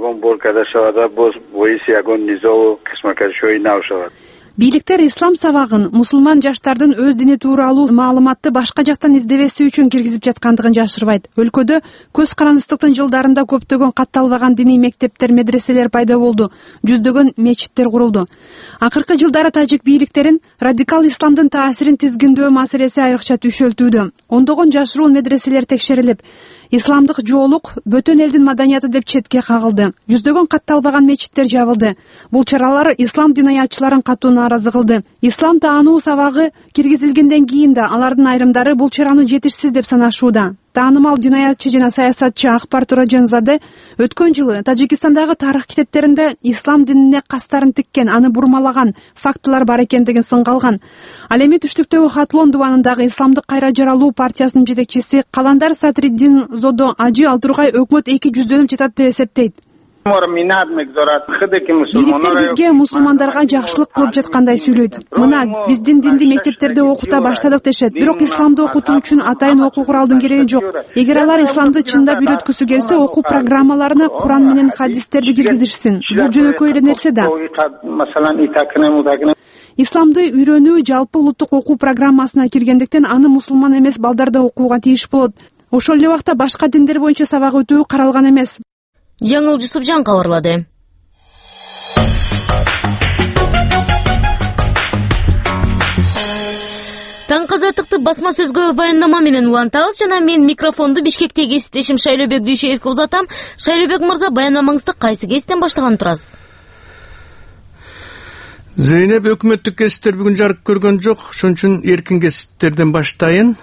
Бийликтер ислам сабагын мусулман жаштардын өз дини тууралуу маалыматты башка жактан издебеси үчүн киргизип жаткандыгын жашырбайт. Өлкөдө көз карандыстыктын жылдарында көптөгөн катталбаган диний мектептер, медреселер пайда болду. Жүздөгөн мечиттер курулду. Акыркы жылдары тажик бийликтерин радикал исламдын таасирин тизгиндөө маселеси айрыкча түшөлтүүдө. Ондогон жашыруун медреселер текшерилип, исламдык жоолук бөтөн элдин маданияты деп четке кагылды. Жүздөгөн катталбаган мечиттер жабылды. Бул чаралар ислам динаятчыларын катуу нааразы кылды. Ислам таануу сабагы киргизилгенден кийин да алардын айрымдары бул чараны жетишсиз деп санашууда. Таанымал динаятчы жана саясатчы Акбар Тураджанзаде өткөн жылы Тажикстандагы тарых китептеринде ислам динине кастарын тиккен, аны бурмалаган фактылар бар экендигин сынга алган. Ал эми түштүктөгү Хатлон дубанындагы исламдык кайра жаралуу партиясынын жетекчиси Каландар Сатриддин Зодо Ажи ал тургай өкмөт эки жүздөнүп жатат деп эсептейт. Бийликтер бизге мусулмандарга жакшылык кылып жаткандай сүйлөйт. Мына биздин динди мектептерде окута баштадык дешет. Бирок исламды окутуу үчүн атайын окуу куралдын кереги жок. Эгер алар исламды чындап үйрөткүсү келсе, окуу программаларына Куран менен хадистерди киргизишсин. Бул жөнөкөй эле нерсе да. Исламды үйрөнүү жалпы улуттук окуу программасына киргендиктен аны мусулман эмес балдар да окууга тийиш болот. Ошол эле убакта башка диндер боюнча сабак өтүү каралган эмес. Жаңыл Жусупжан кабарлады. Таң казатыкты басма сөзгө баяндама менен улантабыз жана мен микрофонду Бишкектеги кесиптешим Шайлообек Дүйшөевке узатам. Шайлообек мырза, баяндамаңызды кайсы кесиптен баштаган турасыз? Зейнеп, өкмөттүк кесиптер бүгүн жарык көргөн жок, ошон үчүн эркин кесиптерден баштайын.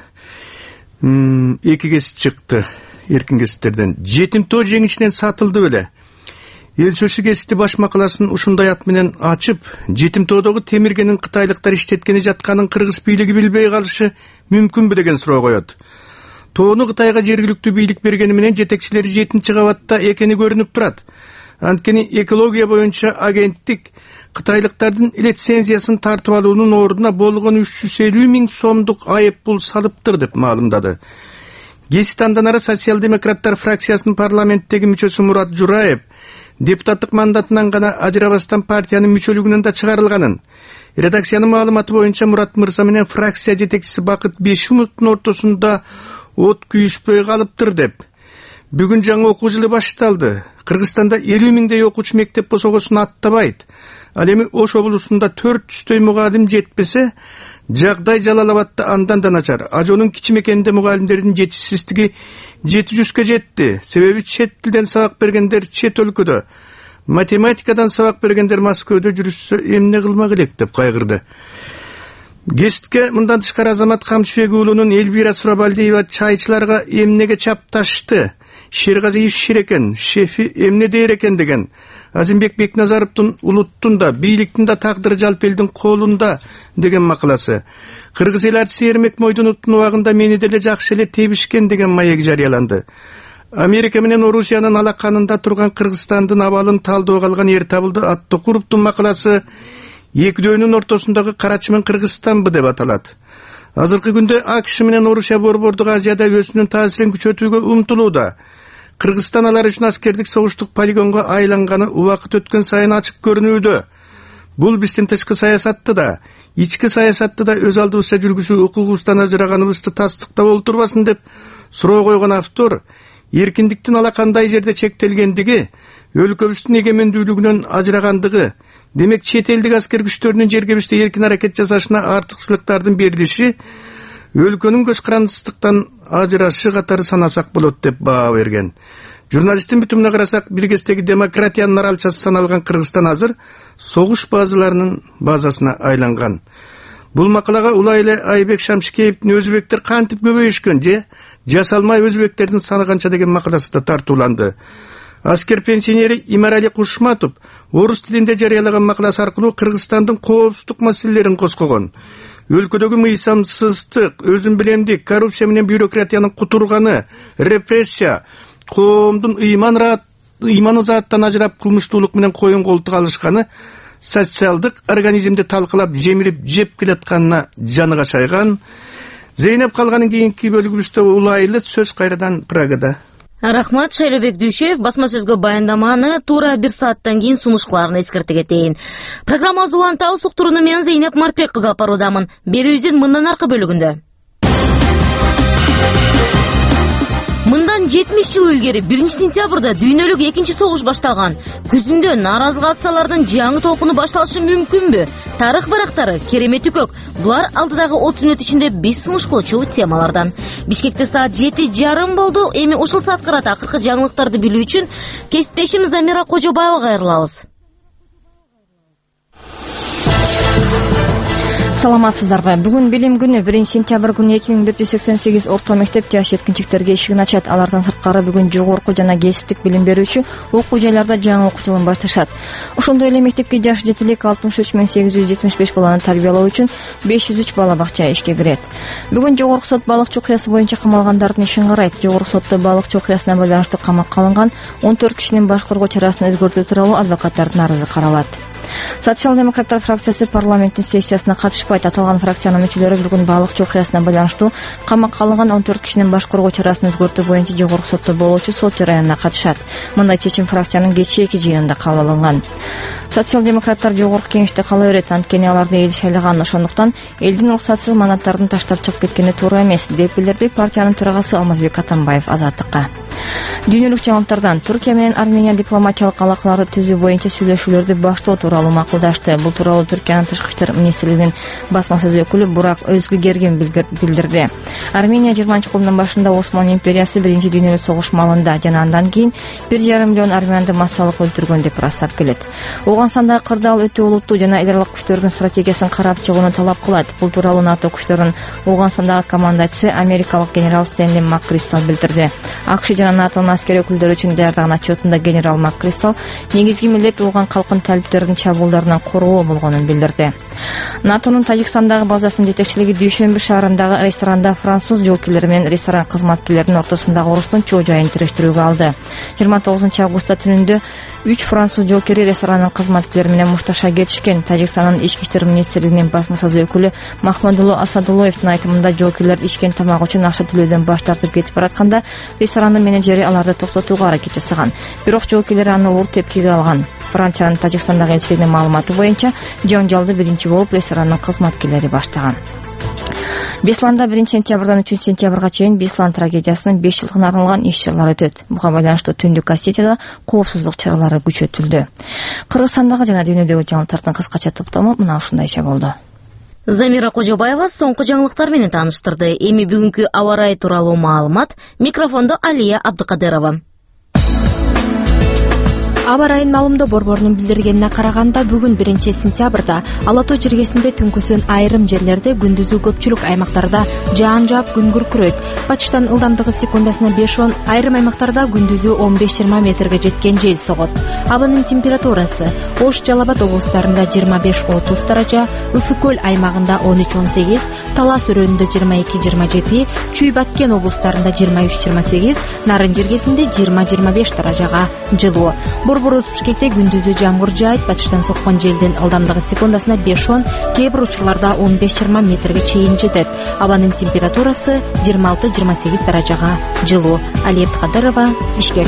Эки кесип чыкты. Эркин кесиптерден. Жетим тоо жеңишинен сатылды беле. Эл сөзсү кесипти баш макаласын ушундай ат менен ачып, жетим тоодогу темиргенин кытайлыктар иштеткени жатканын кыргыз бийлиги билбей калышы мүмкүнбү деген суроо коет. Тоону Кытайга жергиликтүү бийлик бергени менен жетекчилери жетинчи кабатта экени көрүнүп турат. Анткени экология боюнча агенттик кытайлыктардын лицензиясын тартып алуунун ордуна болгон үч жүз элүү миң сомдук айып пул салыптыр деп маалымдады. Гесистандан ары социал-демократтар фракциясынын парламенттеги мүчөсү Мурат Жураев депутаттык мандатынан гана ажырабастан партиянын мүчөлүгүнөн да чыгарылганын, редакциянын маалыматы боюнча Мурат мырза менен фракция жетекчиси Бакыт Бешимовдун ортосунда от күйүшпөй калыптыр деп. Бүгүн жаңы окуу жылы башталды. Кыргызстанда элүү миңдей окуучу мектеп босогосун аттабайт. Ал эми Ош облусунда төрт жүздөй мугалим жетпесе, жагдай Жалал Абадта андан да начар. Ажонун кичи мекенинде мугалимдердин жетишсиздиги жети жүзгө жетти. Себеби чет тилден сабак бергендер чет өлкөдө, математикадан сабак бергендер Москвада жүрүшсө эмне кылмак элек деп кайгырды. Гестке мындан тышкары Азамат Камчыбек уулунун Эльвира Сурабалдиева чайчыларга эмнеге чапташты, Шергазиев ширекен, шефи эмне дейер экен деген. Азимбек Бекназаровдун улуттун да, бийликтин да тагдыры жалпы элдин колунда деген макаласы. Кыргыз эл артиси Эрмек Мойдуновдун убагында мени деле жакшы эле тебишкен деген маек жарыяланды. Америка менен Орусиянын алаканында турган Кыргызстандын абалын талдоого алган Эртабылды Аттокуровдун макаласы экөөнүн ортосундагы Карачы менен Кыргызстанбы деп аталат. Азыркы күндө АКШ менен Орусия Борбордук Азияда өзүнүн таасирин күчөтүүгө умтулууда. Кыргызстан алар үчүн аскердик согуштук полигонго айланганы убакыт өткөн сайын ачык көрүнүүдө. Бул биздин тышкы саясатты да, ички саясатты да өз алдыбызга жүргүзүү укугубуздан ажыраганыбызды тастыктап олтурбасын деп суроо койгон автор, эркиндиктин алакандай жерде чектелгендиги, өлкөбүздүн эгемендүүлүгүнөн ажырагандыгы, демек чет элдик аскер күчтөрүнүн жергебизде эркин аракет жасашына артыкчылыктардын берилиши, өлкөнүн көз карандысыздыктан ажырашы катары санасак болот деп баа берген. Журналисттин бүтүмүнө карасак, бир кездеги демократиянын аралчасы саналган Кыргызстан азыр согуш базаларынын базасына айланган. Бул макалага улай эле Айбек Шамшикеевдин өзбектер кантип көбөйүшкөн же жасалмай өзбектердин саны канча деген макаласы да тартууланды. Аскер пенсионери Имарали Кушматов орус тилинде жарыялаган макаласы аркылуу Кыргызстандын коопсуздук маселелерин козгогон. Өлкөдөгү мыйзамсыздык, өзүн билемдик, коррупция менен бюрократиянын кутурганы, репрессия, коомдун ыйманы заттан ажырап кылмыштуулук менен коюн колтук алышканы социалдык организмди талкалап жемирип жеп келатканына жаны качайган. Зейнеп калганын кийинки бөлүгүбүздө улайлы сөз кайрадан Прагада. Рахмат, Шайлобек Дүйшев басма сөзгө баяндаманы туура бир сааттан кийин сунуштууларын эскерте кетейин. Программа Зулантау суктурууну мен Зейнеп Мартбек кызы алып баруудамын. Берүүбүздүн мындан аркы бөлүгүндө. Мындан жетимиш жыл илгери биринчи сентябрда дүйнөлүк экинчи согуш башталган. Күзүндө нааразылык акциялардын жаңы толкуну башталышы мүмкүнбү? Тарых барактары керемет үкөк. Булар алдыдагы отуз мүнөт ичинде биз сунуш кылчу темалардан. Бишкекте саат жети жарым болду. Эми ушул саат карата акыркы жаңылыктарды билүү үчүн кесиптешим Замира Кожобаева кайрылабыз. Саламатсыздарбы. Бүгүн билим күнү биринчи сентябрь күнү эки миң бир жүз сексен сегиз орто мектеп жаш жеткинчектерге эшигин ачат. Алардан сырткары бүгүн жогорку жана кесиптик билим берүүчү окуу жайларда жаңы окуу жылын башташат. Ошондой эле мектепке жаш жетилик алтымыш үч миң сегиз жүз жетимиш беш баланы тарбиялоо үчүн беш жүз үч бала бакча ишке кирет. Бүгүн жогорку сот балыкчы окуясы боюнча камалгандардын ишин карайт. Жогорку сотто балыкчы окуясына байланыштуу камакка алынган он төрт кишинин баш коргоо чарасын өзгөртүү тууралуу адвокаттардын арызы каралат. Социал-демократтар фракциясы парламенттин сессиясына катышпайт. Аталган фракциянын мүчөлөрү бүгүн балыкчы окуясына байланыштуу камакка алынган он төрт кишинин баш коргоо чарасын өзгөртүү боюнча жогорку сотто болуучу сот жараянына катышат. Мындай чечим фракциянын кечээки жыйынында кабыл алынган. Социал-демократтар жогорку кеңеште кала берет, анткени аларды эл шайлаган. Ошондуктан элдин уруксатсыз манаттарын таштап чыгып кеткени туура эмес, деп билдирди партиянын төрагасы Алмазбек Атамбаев Азаттыкка. Дүйнөлүк жаңылыктардан Түркия менен Армения дипломатиялык алакаларды түзүү боюнча сүйлөшүүлөрдү баштоо тууралуу макулдашты. Бул тууралуу Түркиянын тышкы иштер министрлигинин басма сөз өкүлү Бурак Өзгүгерген билдирди. Армения жыйырманчы кылымдын башында Осман империясы биринчи дүйнөлүк согуш малында жана андан кийин бир жарым миллион армянды массалык өлтүргөн деп ырастап келет. Оогансандагы кырдаал өтө олуттуу жана эл аралык күчтөрдүн стратегиясын карап чыгууну талап кылат. Бул тууралуу НАТО күчтөрүнүн Оогансандагы командачысы америкалык генерал Стэнли МакКристал билдирди. АКШ жана НАТОнун аскери өкүлдөрү үчүн даярдаган отчетунда генерал МакКристал негизги милдет улган калкын талиптердин чабуулдарынан коргоо болгонун билдирди. НАТОнун Тажикстандагы базасынын жетекчилиги дүйшөмбү шаарындагы ресторанда француз жоокерлери менен ресторан кызматкерлеринин ортосундагы уруштун чоо жайын терештирүүгө алды. жыйырма тогузунчу августта түнүндө үч француз жоокери ресторанын кызматкерлери менен мушташа кетишкен. Тажикстандын ички иштер министрлигинин басма сөз өкүлү Махмадулло Асадуллоевдин айтымында жоокерлер ичкен тамак үчүн акча төлөөдөн баш тартып кетип баратканда ресторандын менеджери аларды токтотууга аракет жасаган. Бирок жоокерлер аны уур тепкиге алган. Франциянын Тажикстандагы элчилигинин маалыматы боюнча жаңжалды биринчи болуп ресторанын кызматкерлери баштаган. Бесланда биринчи сентябрдан үчүнчү сентябрга чейин Беслан трагедиясынын беш жылдыгына арналган иш-чаралар өтөт. Буга байланыштуу Түндүк Осетияда коопсуздук чаралары күчөтүлдү. Кыргызстандагы жана дүйнөдөгү жаңылыктардын кыскача топтому мына ушундайча болду. Замира Кожобаева соңку жаңылыктар менен тааныштырды. Эми бүгүнкү аба ырайы тууралуу маалымат. Микрофондо Алия Абдыкадырова. Аба ырайынын маалымдоо борборунун билдиргенине караганда бүгүн биринчи сентябрда Ала тоо жергесинде түнкүсүн айрым жерлерде, күндүзү көпчүлүк аймактарда жаан жаап күн күркүрөйт. Батыштан ылдамдыгы секундасына беш он, айрым аймактарда күндүзү он беш жыйырма метрге жеткен жел согот. Абанын температурасы Ош, Жалал Абад облустарында жыйырма беш отуз даража, Ысык көл аймагында он үч он сегиз, Талас өрөөнүндө жыйырма эки жыйырма жети, Чүй Баткен облустарында жыйырма үч жыйырма сегиз, Нарын жергесинде жыйырма жыйырма беш даражага жылуу. Борборубуз Бишкекте күндүзү жамгыр жаайт, батыштан соккон желдин ылдамдыгы секундасына беш он, кээ бир учурларда он беш жыйырма метрге чейин жетет. Абанын температурасы жыйырма алты жыйырма сегиз даражага жылуу. Алия Абдыкадырова, Бишкек.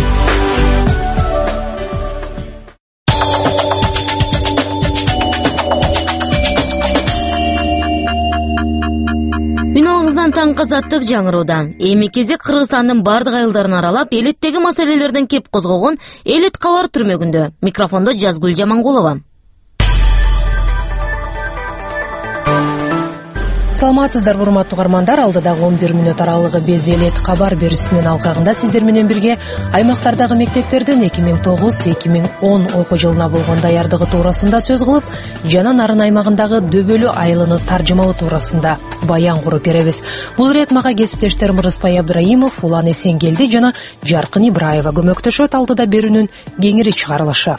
Үналыңыздан таң казаттык жаңыруудан. Эми кезек Кыргызстандын бардык айылдарын аралап, элеттеги маселелерден кеп козгогон Элет кабар түрмөгүндө. Микрофондо Жазгүл Жамангулова. Саламатсыздарбы урматтуу угармандар, алдыдагы он бир мүнөт аралыгы без элет кабар берүүсүнүн алкагында сиздер менен бирге аймактардагы мектептердин эки миң тогуз эки миң он окуу жылына болгон даярдыгы туурасында сөз кылып, жана Нарын аймагындагы дөбөлүү айылыны таржымалоо туурасында баян куруп беребиз. Бул ирет мага кесиптештерим Рыспай Абдрайымов, Улан Эсенгелди жана Жаркын Ибраева көмөктөшөт. Алдыда берүүнүн кеңири чыгарылышы.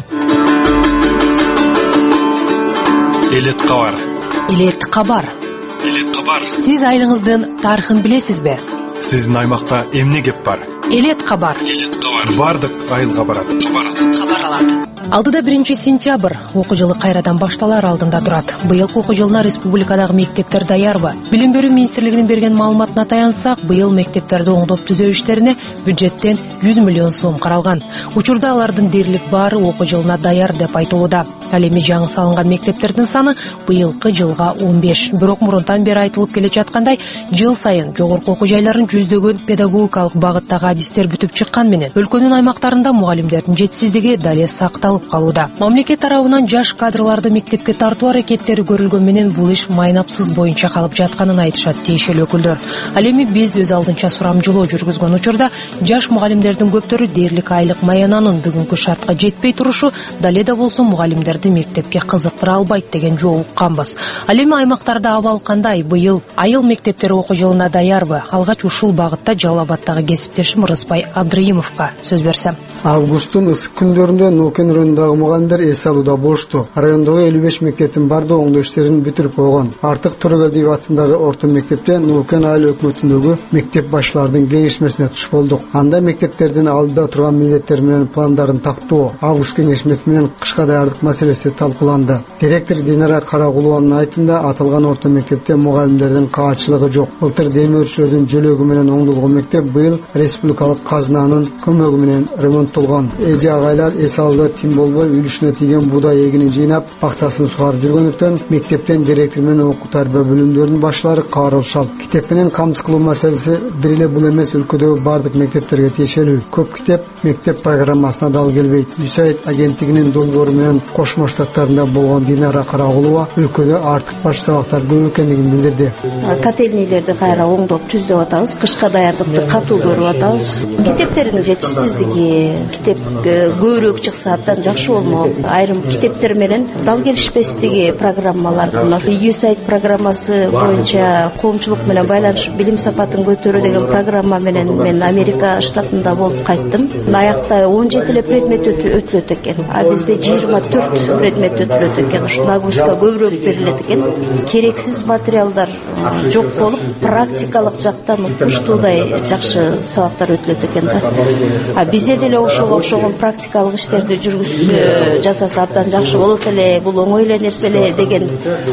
Элет кабар. Элет кабар. Элет кабар. Сиз айылыңыздын тарыхын билесизби? Сиздин аймакта эмне кеп бар? Элет кабар. Элет кабар. Бардык айылга барат. Кабар алат. Кабар алат. Алдыда биринчи сентябрь окуу жылы кайрадан башталар алдында турат. Быйылкы окуу жылына республикадагы мектептер даярбы? Билим берүү министрлигинин берген маалыматына таянсак, быйыл мектептерди оңдоп түзөө иштерине бюджеттен жүз миллион сом каралган. Учурда алардын дээрлик баары окуу жылына даяр деп айтылууда. Ал эми жаңы салынган мектептердин саны быйылкы жылга он беш. Бирок мурунтан бери айтылып келе жаткандай, жыл сайын жогорку окуу жайларын жүздөгөн педагогикалык багыттагы адистер бүтүп чыккан менен өлкөнүн аймактарында мугалимдердин жетишсиздиги дале сакталып калууда. Мамлекет тарабынан жаш кадрларды мектепке тартуу аракеттери көрүлгөн менен бул иш майнапсыз боюнча калып жатканын айтышат тиешелүү өкүлдөр. Ал эми биз өз алдынча сурамжылоо жүргүзгөн учурда жаш мугалимдердин көптөрү дээрлик айлык маянанын бүгүнкү шартка жетпей турушу дале да болсо мугалимдерди мектепке кызыктыра албайт деген жоо укканбыз. Ал эми аймактарда абал кандай? Быйыл айыл мектептери окуу жылына даярбы? Алгач ушул багытта Жалал Абадтагы кесиптешим Рыспай Абдрайымовго сөз берсем. Августтун ысык күндөрүндө Нукен районундагы мугалимдер эс алууда болушту. Райондогу элүү беш мектептин бардыгы оңдоо иштерин бүтүрүп койгон. Артык Төрөгөлдиев атындагы орто мектепте Нукен айыл өкмөтүндөгү мектеп башчылардын кеңешмесине туш болдук. Анда мектептердин алдыда турган милдеттери менен пландарын тактоо, август кеңешмеси менен кышка даярдык маселеси талкууланды. Директор Динара Карагулованын айтымында аталган орто мектепте мугалимдердин каатчылыгы жок. Былтыр демөөрчүлөрдүн жөлөгү менен оңдолгон мектеп быйыл республикалык казынанын көмөгү менен ремонттолгон. Эже агайлар эс алууда тим болбой үлүшүнө тийген буудай эгинин жыйнап, бактасын сугарып жүргөндүктөн мектептен директор менен окуу тарбия бөлүмдөрүнүн башчылары каарылышат. Китеп менен камсыз кылуу маселеси бир эле бул эмес, өлкөдөгү бардык мектептерге тиешелүү. Көп китеп мектеп программасына дал келбейт. Юсайт агенттигинин долбоору менен Кошмо Штаттарында болгон Динара Карагулова өлкөдө артык баш сабактар көп экендигин билдирди. Котельнийлерди кайра оңдоп түздөп атабыз, кышка даярдыкты катуу көрүп атабыз. Китептердин жетишсиздиги, китеп көбүрөөк чыкса абдан жакшы болмок. Айрым китептер менен дал келишпестиги программалардын Юсайт программасы боюнча коомчулук менен байланышып билим сапатын көтөрүү деген программа менен мен Америка штатында болуп кайттым. Аякта он жети эле предмет өтүлөт экен. А бизде жыйырма төрт предмет өтүлөт экен. Ушу нагрузка көбүрөөк берилет экен. Керексиз материалдар жок болуп, практикалык жактан уктуштуудай жакшы сабактар өтүлөт экен да. А бизде деле ошого окшогон практикалык иштерди жүргүзүп жасаса абдан жакшы болот эле, бул оңой эле нерсе эле деген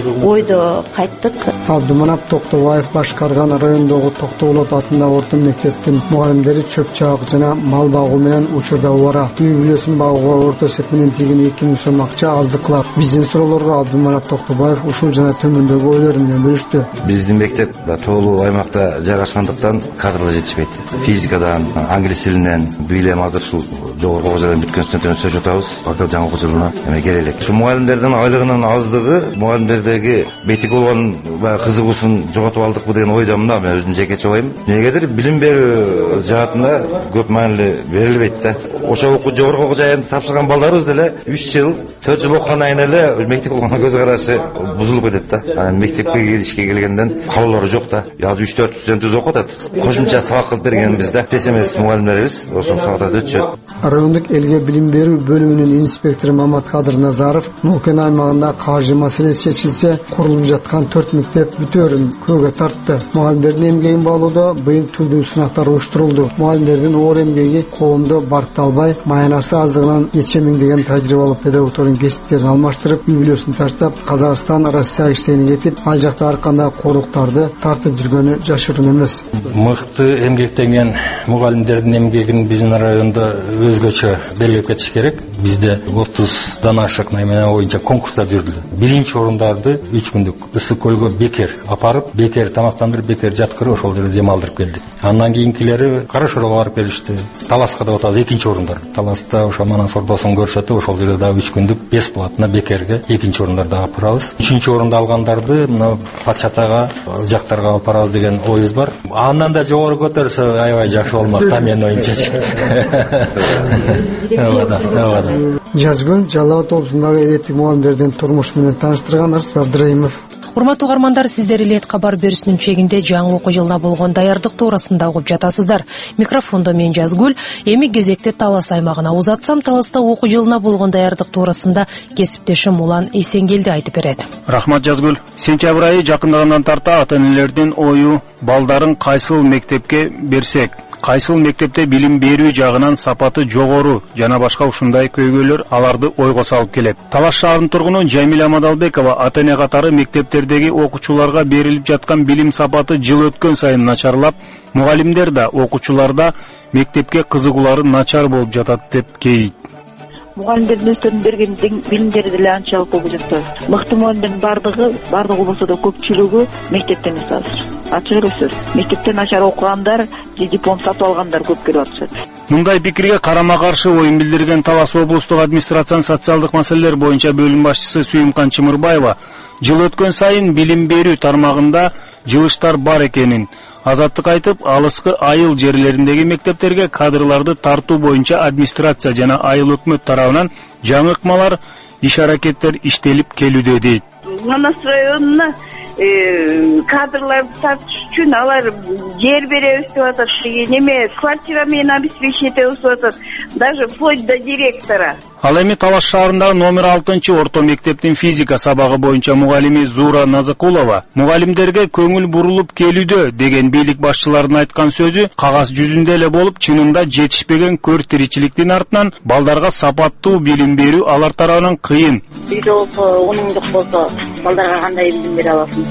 ойдо кайттык. Абдуманап Токтобаев башкарган райондогу Токтоболот атындагы орто мектептин мугалимдери чөп чаак жана мал багуу менен учурда убара. Үй бүлөсүн багууга орто эсеп менен тийген эки миң сом акча аздыклап. Биздин суроолорго Абдуманап Токтобаев ушул жана төмөндөгү ойлору менен бөлүштү. Биздин мектеп тоолуу аймакта жайгашкандыктан кадрлар жетишпейт. Физикадан, англис тилинен, билем азыр ушул жогорку окуу жылдан бүткөн студенттер сөз жатабыз. Акыл жаңы окуу жылына эме керек элек. Ушу мугалимдердин айлыгынын аздыгы, мугалимдердеги бетик болгон баягы кызыгуусун жоготуп алдыкпы деген ойдомун да, мен өзүм жекече оюм. Негедир билим берүү жаатында көп маанилүү берилбейт да. Ошо окуу жогорку окуу жайында тапшырган балдарыбыз деле үч жыл, төрт жыл окугандан кийин эле мектеп болгонго көз карашы бузулуп кетет да. Анан мектепке келишке келгенден калоолору жок да. Азыр үч төрт студентибиз окуп атат. Кошумча сабак кылып бергенбиз да. Песемес мугалимдерибиз ошол сабактарды өтүшөт. Райондук элге билим берүү бөлүмүнүн инспектору Маматкадыр Назаров Нукен аймагында каржы маселеси чечилсе, курулуп жаткан төрт мектеп бүтөөрүн көөгө тартты. Мугалимдердин эмгегин баалоодо быйыл түрдүү сынактар уюштурулду. Мугалимдердин оор эмгеги коомдо баркталбай, маянасы аздыгынан нече миңдеген тажрыйбалуу педагогдордун кесиптерин алмаштырып, үй бүлөсүн таштап, Казакстан, Россия иштегени кетип, ал жакта ар кандай коруктарды тартып жүргөнү жашыруун эмес. Мыкты эмгектенген мугалимдердин эмгегин биздин райондо өзгөчө белгилеп кетиш керек. Бизде отуздан ашык наймана боюнча конкурстар жүрдү. Биринчи орундарды үч күндүк Ысык көлгө бекер апарып, бекер тамактандырып, бекер жаткырып, ошол жерде дем алдырып келдик. Андан кийинкилери Кара Шорого барып келишти. Таласка да отабыз экинчи орундар. Таласта ошо манан сордосун көрсөтүп, ошол жерде дагы үч күндүк бесплатно бекерге экинчи орундарда алып барабыз. Үчүнчү орунду алгандарды мына Патчатага, жактарга алып барабыз деген оюбуз бар. Андан да жогору көтөрсө аябай жакшы болмок да, менин оюмчачы. Жазгүл Жалал ат облусундагы элеттик мугалимдердин турмуш менен тааныштырган Арсып Абдыраимов. Урматтуу угармандар, сиздер Элет кабар берүүсүнүн чегинде жаңы окуу жылына болгон даярдык туурасында угуп жатасыздар. Микрофондо мен Жазгүл. Эми кезекте Талас аймагына узатсам, Таласта окуу жылына болгон даярдык туурасында кесиптешим Улан Эсенгелди айтып берет. Рахмат Жазгүл. Сентябрь айы жакындагандан тарта ата-энелердин ою балдарын кайсыл мектепке берсек, кайсыл мектепте билим берүү жагынан сапаты жогору жана башка ушундай көйгөйлөр аларды ойго салып келет. Талаш шаарынын тургуну Жамиля Мадалбекова ата-эне катары мектептердеги окуучуларга берилип жаткан билим сапаты жыл өткөн сайын начарлап, мугалимдер да окуучулар да мектепке кызыгуулары начар болуп жатат деп кейит. Мугалимдердин өздөрүнүн берген билимдери деле анчалык болуп жатпайбы. Мыкты мугалимдердин бардыгы, бардыгы болбосо да көпчүлүгү мектептен эмес азыр. Ачык эле сөз. Мектептен начар окугандар, же диплом сатып алгандар көп келип атышат. Мындай пикирге карама-каршы оюн билдирген Талас облустук администрациянын социалдык маселелер боюнча бөлүм башчысы Сүйүмкан Чымырбаева жыл өткөн сайын билим берүү тармагында жылыштар бар экенин азаттык айтып, алыскы айыл жерлериндеги мектептерге кадрларды тартуу боюнча администрация жана айыл өкмөт тарабынан жаңы ыкмалар, иш-аракеттер иштелип келүүдө дейт. Манас районуна кадрларды тартыш үчүн алар жер беребиз деп атат, неме квартира менен обеспечить этебиз деп атат, даже вплоть до директора. Ал эми Талаш шаарындагы номер алтынчы орто мектептин физика сабагы боюнча мугалими Зура Назыкулова мугалимдерге көңүл бурулуп келүүдө деген бийлик башчыларынын айткан сөзү кагаз жүзүндө эле болуп, чынында жетишпеген көр тиричиликтин артынан балдарга сапаттуу билим берүү алар тарабынан кыйын. Үйдө болсо, унуңдук болсо, балдарга кандай билим бере аласың?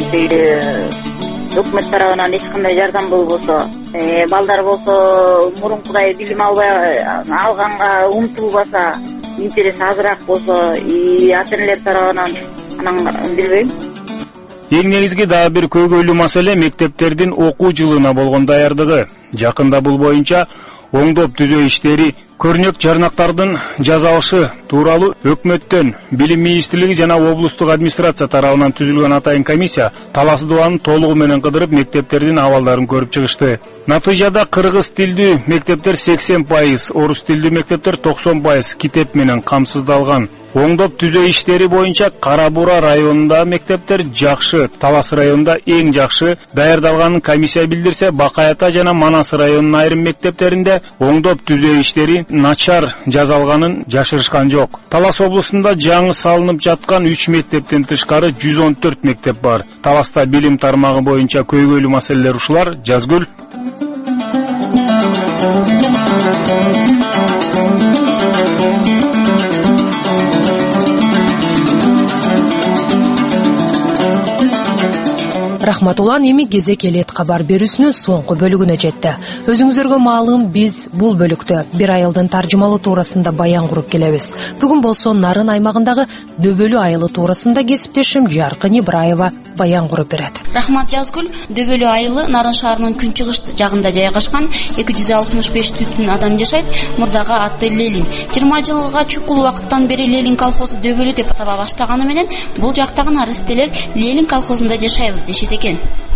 Өкмөт тарабынан эч кандай жардам болбосо, балдар болсо мурункудай билим албай алганга умтулбаса, интерес азыраак болсо, ата-энелер тарабынан анан билбейм. Эң негизги дагы бир көйгөйлүү маселе мектептердин окуу жылына болгон даярдыгы. Жакында бул боюнча оңдоп түзөө иштери, көрнөк жарнактардын жасалышы тууралуу өкмөттөн, билим министрлиги жана облустук администрация тарабынан түзүлгөн атайын комиссия Талас дубанын толугу менен кыдырып мектептердин абалдарын көрүп чыгышты. Натыйжада кыргыз тилдүү мектептер сексен пайыз, орус тилдүү мектептер токсон пайыз китеп менен камсыздалган. Оңдоп түзөө иштери боюнча Кара Бура районундагы мектептер жакшы, Талас районунда эң жакшы даярдалганын комиссия билдирсе, Бакай Ата жана Манас районунун айрым мектептеринде оңдоп түзөө иштери начар жасалганын жашырышкан жок. Талас облусунда жаңы салынып жаткан үч мектептен тышкары жүз он төрт мектеп бар. Таласта билим тармагы боюнча көйгөйлүү маселелер ушулар. Жазгүл. Рахмат Улан, эми кезек Элет кабар берүүсүнүн соңку бөлүгүнө жетти. Өзүңүздөргө маалым, биз бул бөлүктө бир айылдын таржымалуу туурасында баян куруп келебиз. Бүгүн болсо Нарын аймагындагы Дөбөлү айылы туурасында кесиптешим Жаркын Ибраева баян куруп берет. Рахмат Жазгүл. Дөбөлү айылы Нарын шаарынын күнчыгыш жагында жайгашкан, эки жүз алтымыш беш түтүн адам жашайт. Мурдагы аты Лелин. жыйырма жылга чукул убакыттан бери Лелин колхозу Дөбөлү деп атала баштаганы менен бул жактагы арыстелер Лелин колхозунда жашайбыз дешет экен.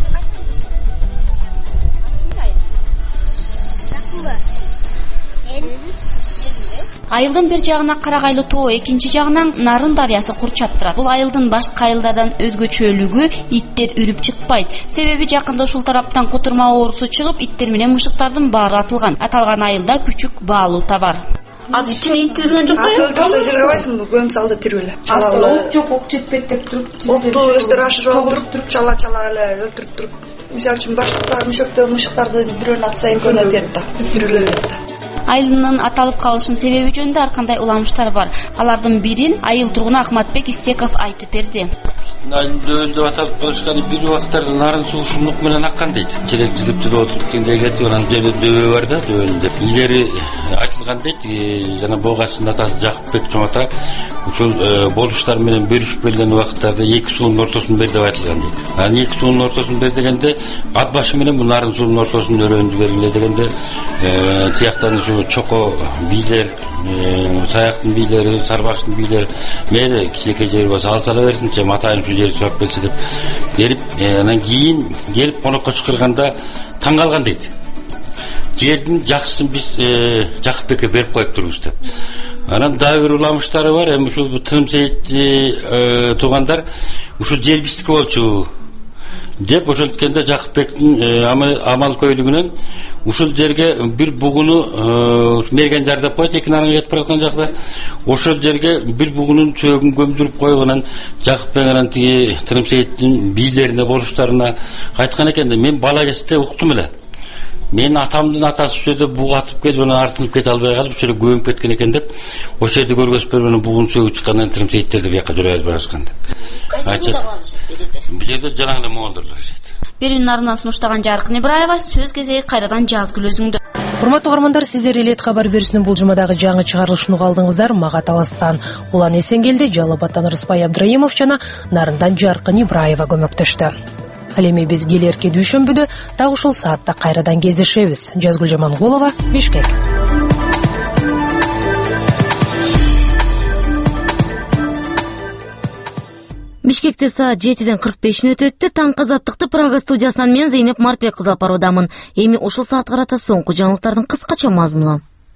Айылдын бир жагына Карагайлы тоо, экинчи жагынан Нарын дарыясы курчап турат. Бул айылдын башка айылдардан өзгөчөлүгү иттер үрүп чыкпайт. Себеби жакында ушул тараптан кутурма оорусу чыгып, иттер менен мышыктардын баары атылган. Аталган айылда күчүк баалуу бар. Азыр ичине ит жүргөн жок. Өлтүрсө жыргабайсыңбы? Көмсалды тирбеле. Чала жок, ок жетпейт деп туруп, окту өздөрү ашырып алып туруп, чала-чала эле өлтүрүп туруп. Мисалы үчүн баштыктар, мушөктөр, мышыктарды бирөөнү атсайын көнөт да, тирбелет да. Айылынын аталып калышынын себеби жөнүндө ар кандай уламыштар бар. Алардын бирин айыл тургуну Акматбек Истеков айтып берди. Дөбөлдү аталып калышканы бир убактарда Нарын суу шумдук менен аккан дейт. Терек жызып жүрүп отуруп кенде кетип, анан дөбө бар да, дөбөлдү. Илгери айтылган дейт. жана Болгастын атасы Жакупбек Чоңата ушул болуштар менен бөлүшүп келген убакыттарда эки суунун ортосун бер деп айтылган дейт. Анан эки суунун ортосун бер дегенде ат башы менен бул нарын суунун ортосун өрөөндү бергиле дегенде тияктан ушу чоко бийлер, саяктын бийлери, сарбаштын бийлери мээде кичинекей жери болсо ал сала берсинчи, матайын ушу жери сурап келсе деп берип, анан кийин келип конокко чакырганда таң калган дейт. Жердин жакшысын биз Жакупбекке берип коюптурбуз деп. Анан дагы бир уламыштары бар, эми ушул Тыным Сейит туугандар ушул жер биздики болчу деп ошенткенде Жакупбектин амал көйлүгүнөн ушул жерге бир бугуну мерген жар деп коет, эки нарынга кетип бараткан жакта ошол жерге бир бугунун сөөгүн көмдүрүп койгонан Жакупбек анан тиги Тыным Сейиттин бийлерине, болуштарына айткан экен да, мен бала кезде уктум эле. Мен атамдын атасы ушул жерде буг атып келип, анан артынып кете албай калып, ушул жерде көмүп кеткен экен деп, ошол жерде көргөзүп берип, анан бугун сөөгү чыккандан Тыным Сейиттер деп бияка жүрө албай калышкан деп. Кайсы бугда калышат бедете? Бул жерде жанагы эле моңолдорлор жашайт. Берүүнүн артынан сунуштаган Жаркын Ибраева, сөз кезеги кайрадан жазгыл өзүңдө. Урматтуу угармандар, сиздер элет кабар берүүсүнүн бул жумадагы жаңы чыгарылышын уга алдыңыздар. Мага Таластан Улан Эсенгелди, Жалал Абадтан Рыспай Абдраимов жана Нарындан Жаркын Ибраева көмөктөштү. Ал эми биз келерки дүйшөмбүдө дагы ушул саатта кайрадан кездешебиз. Жазгүл Жамангулова, Бишкек. Бишкекте саат жетиден кырк беш мүнөт өттү. Таңкы азаттыкты Прага студиясынан мен Зейнеп Мартбек кызы алып баруудамын. Эми ушул саатка карата соңку жаңылыктардын кыскача мазмуну.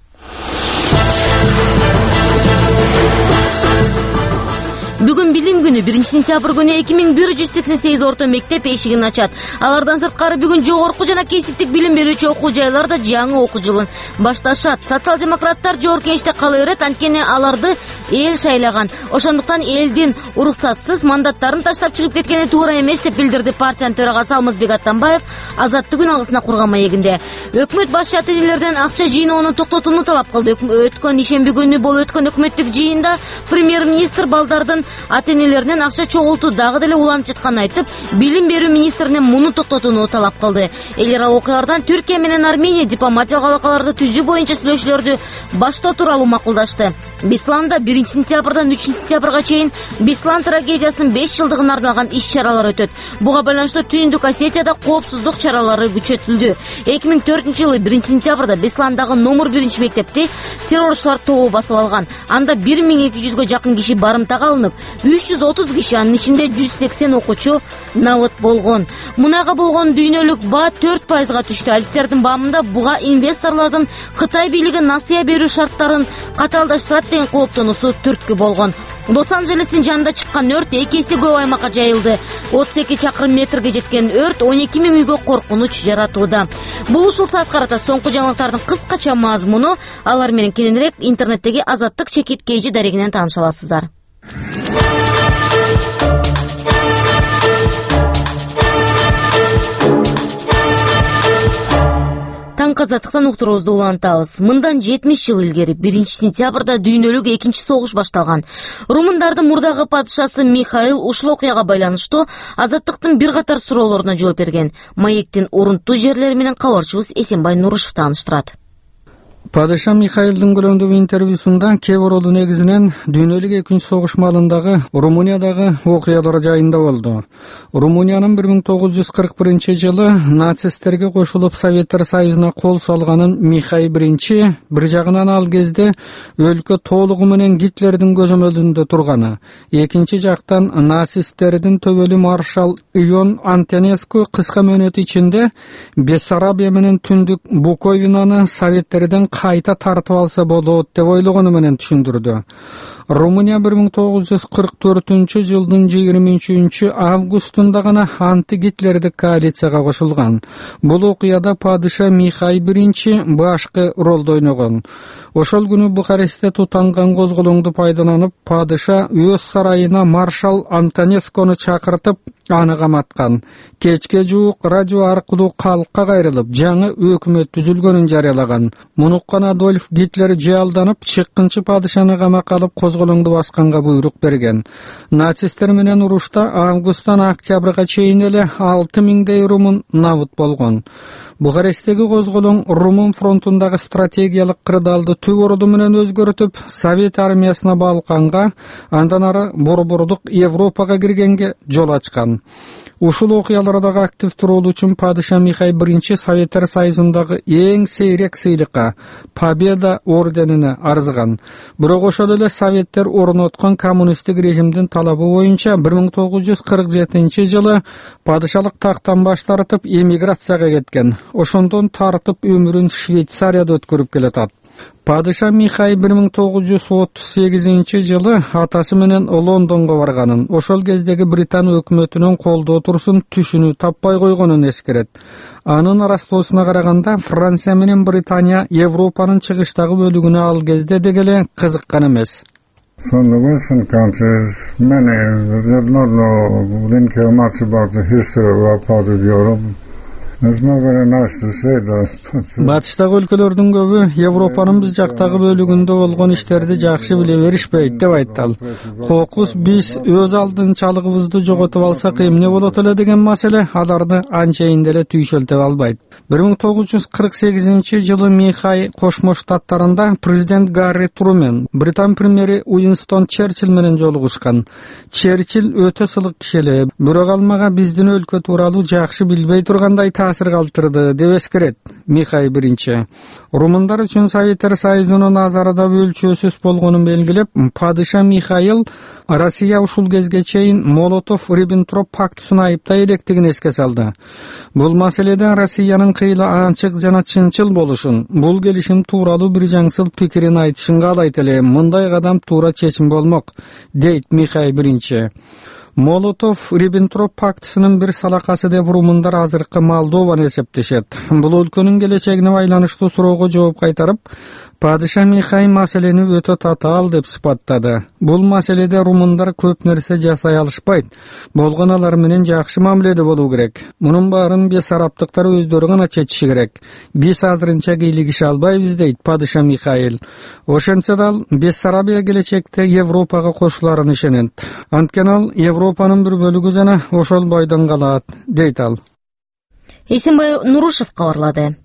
Бүгүн билим күнү биринчи сентябрь күнү эки миң бир жүз сексен сегиз орто мектеп эшигин ачат. Алардан сырткары бүгүн жогорку жана кесиптик билим берүүчү окуу жайларда жаңы окуу жылын башташат. Социал-демократтар жогорку кеңеште кала берет, анткени аларды эл шайлаган. Ошондуктан элдин уруксатсыз мандаттарын таштап чыгып кеткени туура эмес деп билдирди партиянын төрагасы Алмазбек Аттанбаев Азаттык күн алгысына курган маегинде. Өкмөт башчы ата-энелерден акча жыйноону токтотууну талап кылды. Өткөн ишемби күнү болуп өткөн өкмөттүк жыйында премьер-министр балдардын ата-энелеринен акча чогултуу дагы деле уланып жатканын айтып, билим берүү министринен муну токтотууну талап кылды. Эл аралык окуялардан Түркия менен Армения дипломатиялык алакаларды түзүү боюнча сүйлөшүүлөрдү баштоо тууралуу макулдашты. Бесланда биринчи сентябрдан үчүнчү сентябрга чейин Беслан трагедиясынын беш жылдыгына арналган иш-чаралар өтөт. Буга байланыштуу Түндүк Осетияда коопсуздук чаралары күчөтүлдү. эки миң төртүнчү жылы биринчи сентябрда Бесландагы номер биринчи мектепти террорчулар тобу басып алган. Анда бир миң эки жүзгө жакын киши барымтага алынып, үч жүз отуз киши, анын ичинде жүз сексен окуучу набыт болгон. Мунага болгон дүйнөлүк баа төрт пайызга түштү. Алистердин баамында буга инвесторлордун Кытай бийлиги насыя берүү шарттарын катаалдаштырат деген кооптонуусу түрткү болгон. Лос-Анджелестин жанында чыккан өрт эки эсе көп аймакка жайылды. отуз эки чакырым метрге жеткен өрт он эки миң үйгө коркунуч жаратууда. Бул ушул саат карата соңку жаңылыктардын кыскача мазмуну. Алар менен кененирээк интернеттеги Азаттык чекит кейжи дарегинен тааныша аласыздар. Таңкы азаттыктан уктуруубузду улантабыз. Мындан жетимиш жыл илгери биринчи сентябрда дүйнөлүк экинчи согуш башталган. Румундардын мурдагы падышасы Михаил ушул окуяга байланыштуу Азаттыктын бир катар суроолоруна жооп берген. Маектин орунтуу жерлери менен кабарчыбыз Эсенбай Нурушев тааныштырат. Падыша Михаилдин көлөмдүү интервьюсунда кээ боролуу негизинен дүйнөлүк экинчи согуш маалындагы Румыниядагы окуялар жайында болду. Румыниянын бир миң тогуз жүз кырк биринчи жылы нацисттерге кошулуп Советтер Союзуна кол салганын Михаил биринчи бир жагынан ал кезде өлкө толугу менен Гитлердин көзөмөлүндө турганы, экинчи жактан нацисттердин төбөлү маршал Ион Антонеску кыска мөөнөт ичинде Бессарабия менен Түндүк Буковинаны Советтерден кайта тартып алса болот деп ойлогону менен түшүндүрдү. Румыния бир миң тогуз жүз кырк төртүнчү жылдын жыйырма үчүнчү августунда гана анти-гитлердик коалицияга кошулган. Бул окуяда падыша Михаил биринчи башкы ролду ойногон. Ошол күнү Бухарестте тутанган козголоңду пайдаланып, падыша өз сарайына маршал Антонескону чакыртып, аны каматкан. Кечке жуук радио аркылуу калкка кайрылып, жаңы өкмөт түзүлгөнүн жарыялаган. Мунуккан Адольф Гитлер жаалданып, чыккынчы падышаны камакка алып козголоңду басканга буйрук берген. Нацисттер менен урушта августтан октябрга чейин эле алты миңдей румун набыт болгон. Бухаресттеги козголоң Румун фронтундагы стратегиялык кырдаалды түп ороду менен өзгөртүп, Совет армиясына Балканга, андан ары борбордук Европага киргенге жол ачкан. Ушул окуялардагы актив туруу үчүн падыша Михай биринчи Советтер Союзундагы эң сейрек сыйлыкка Победа орденине арзыган. Бирок ошол эле Советтер орноткон коммунисттик режимдин талабы боюнча бир миң тогуз жүз кырк жетинчи жылы падышалык тактан баш тартып эмиграцияга кеткен. Ошондон тартып өмүрүн Швейцарияда өткөрүп келатат. Падыша Михай бир миң тогуз жүз отуз сегизинчи жылы атасы менен Лондонго барганын, ошол кездеги Британ өкмөтүнүн колдоо турсун түшүнүү таппай койгонун эскерет. Анын арастоосуна караганда Франция менен Британия Европанын чыгыштагы бөлүгүнө ал кезде дегеле кызыккан эмес. From the Western countries, many did not know, didn't care much about the history of our part of Europe. It's not very nice to say that. Батыштагы өлкөлөрдүн көбү Европанын биз жактагы бөлүгүндө болгон иштерди жакшы биле беришпейт деп айттал. Кокус биз өз алдынчалыгыбызды жоготуп алсак эмне болот эле деген маселе аларды анчейин деле түйшөлтөп албайт. бир миң тогуз жүз кырк сегизинчи жылы Михай Кошмо Штаттарында президент Гарри Трумен, Британ премьери Уинстон Черчилль менен жолугушкан. Черчилль өтө сылык киши эле, бирок ал мага биздин өлкө тууралуу жакшы билбей тургандай таасир калтырды деп эскерет Михай биринчи. Румундар үчүн Советтер Союзунун назарында өлчөөсүз болгонун белгилеп, падыша Михаил Россия ушул кезге чейин Молотов-Риббентроп пактысын айыптай электигин эске салды. Бул маселеде Россиянын кыйла ачык жана чынчыл болушун, бул келишим тууралуу бир жаңсыл пикирин айтышын каалайт эле. Мындай кадам туура чечим болмок, дейт Михай биринчи. Молотов-Риббентроп пактысынын бир салакасы деп румундар азыркы Молдованы эсептешет. Бул өлкөнүн келечегине байланыштуу суроого жооп кайтарып, падыша Михай маселени өтө татаал деп сыпаттады. Бул маселеде румундар көп нерсе жасай алышпайт. Болгон алар менен жакшы мамиледе болуу керек. Мунун баарын бесараптыктар өздөрү гана чечиши керек. Биз азырынча кийлигише албайбыз дейт падыша Михаил. Ошентсе да ал Бессарабия келечекте Европага кошуларын ишенет. Анткени ал Европанын бир бөлүгү жана ошол бойдон калат, дейт ал. Эсенбай Нурушев кабарлады.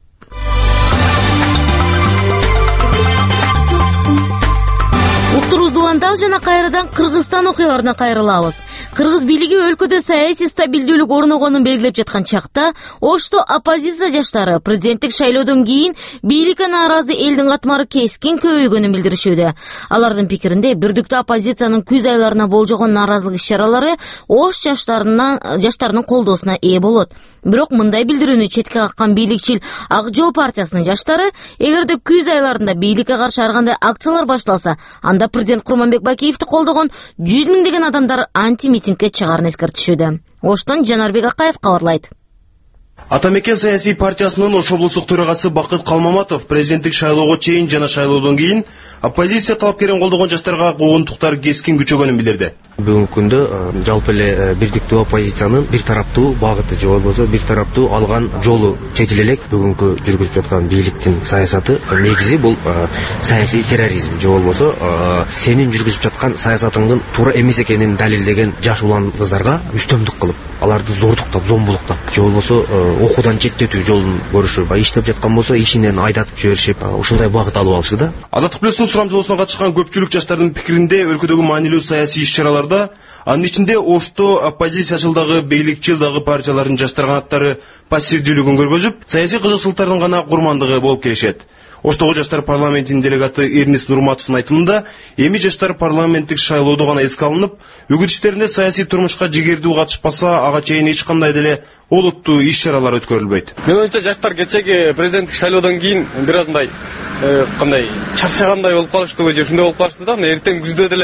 Уктуруздуандал жана кайрадан Кыргызстан окуяларына кайрылабыз. Кыргыз бийлиги өлкөдө саясий стабилдүүлүк орногонун белгилеп жаткан чакта, Ошто оппозиция жаштары президенттик шайлоодон кийин бийликке нааразы элдин катмары кескин көбөйгөнүн билдиришүүдө. Алардын пикиринде бирдиктүү оппозициянын күз айларына болжогон нааразылык иш-чаралары Ош жаштарынын жаштарынын колдоосуна ээ болот. Бирок мындай билдирүүнү четке каккан бийликчил Ак Жол партиясынын жаштары, эгерде күз айларында бийликке каршы ар кандай акциялар башталса, анда президент Курманбек Бакиевди колдогон жүз миңдеген адамдар анти-митингге чыгарын эскертишүүдө. Оштон Жанарбек Акаев кабарлайт. Атамекен саясий партиясынын Ош облустук төрагасы Бакыт Калмаматов президенттик шайлоого чейин жана шайлоодон кийин оппозиция талапкерин колдогон жаштарга куугунтуктар кескин күчөгөнүн билдирди. Бүгүнкү күндө жалпы эле бирдиктүү оппозициянын бир тараптуу багыты же болбосо бир тараптуу алган жолу чечиле элек. Бүгүнкү жүргүзүп жаткан бийликтин саясаты негизи бул саясий терроризм же болбосо сенин жүргүзүп жаткан саясатыңдын туура эмес экенин далилдеген жаш улан кыздарга үстөмдүк кылып, аларды зордуктап, зомбулуктап же болбосо окуудан четтетүү жолун көрүшүп, иштеп жаткан болсо ишинен айдатып жиберишип, ушундай багыт алып алышты да. Азаттык плюстун сурамжылоосуна катышкан көпчүлүк жаштардын пикиринде өлкөдөгү маанилүү саясий иш-чараларда, анын ичинде Ошто оппозициячыл бийликчил дагы партиялардын жаштар канаттары пассивдүүлүгүн көргөзүп, саясий кызыкчылыктардын гана курмандыгы болуп келишет. Оштогу жаштар парламентинин делегаты Эрнис Нурматовдун айтымында, эми жаштар парламенттик шайлоодо гана эске алынып, үгүт иштеринде саясий турмушка жигердүү катышпаса, ага чейин эч кандай деле олуттуу иш-чаралар өткөрүлбөйт. Мен оюмча жаштар кечеги президенттик шайлоодон кийин бир азындай кандай чарчагандай болуп калыштыбы же ушундай болуп калышты да. Эртең күздө деле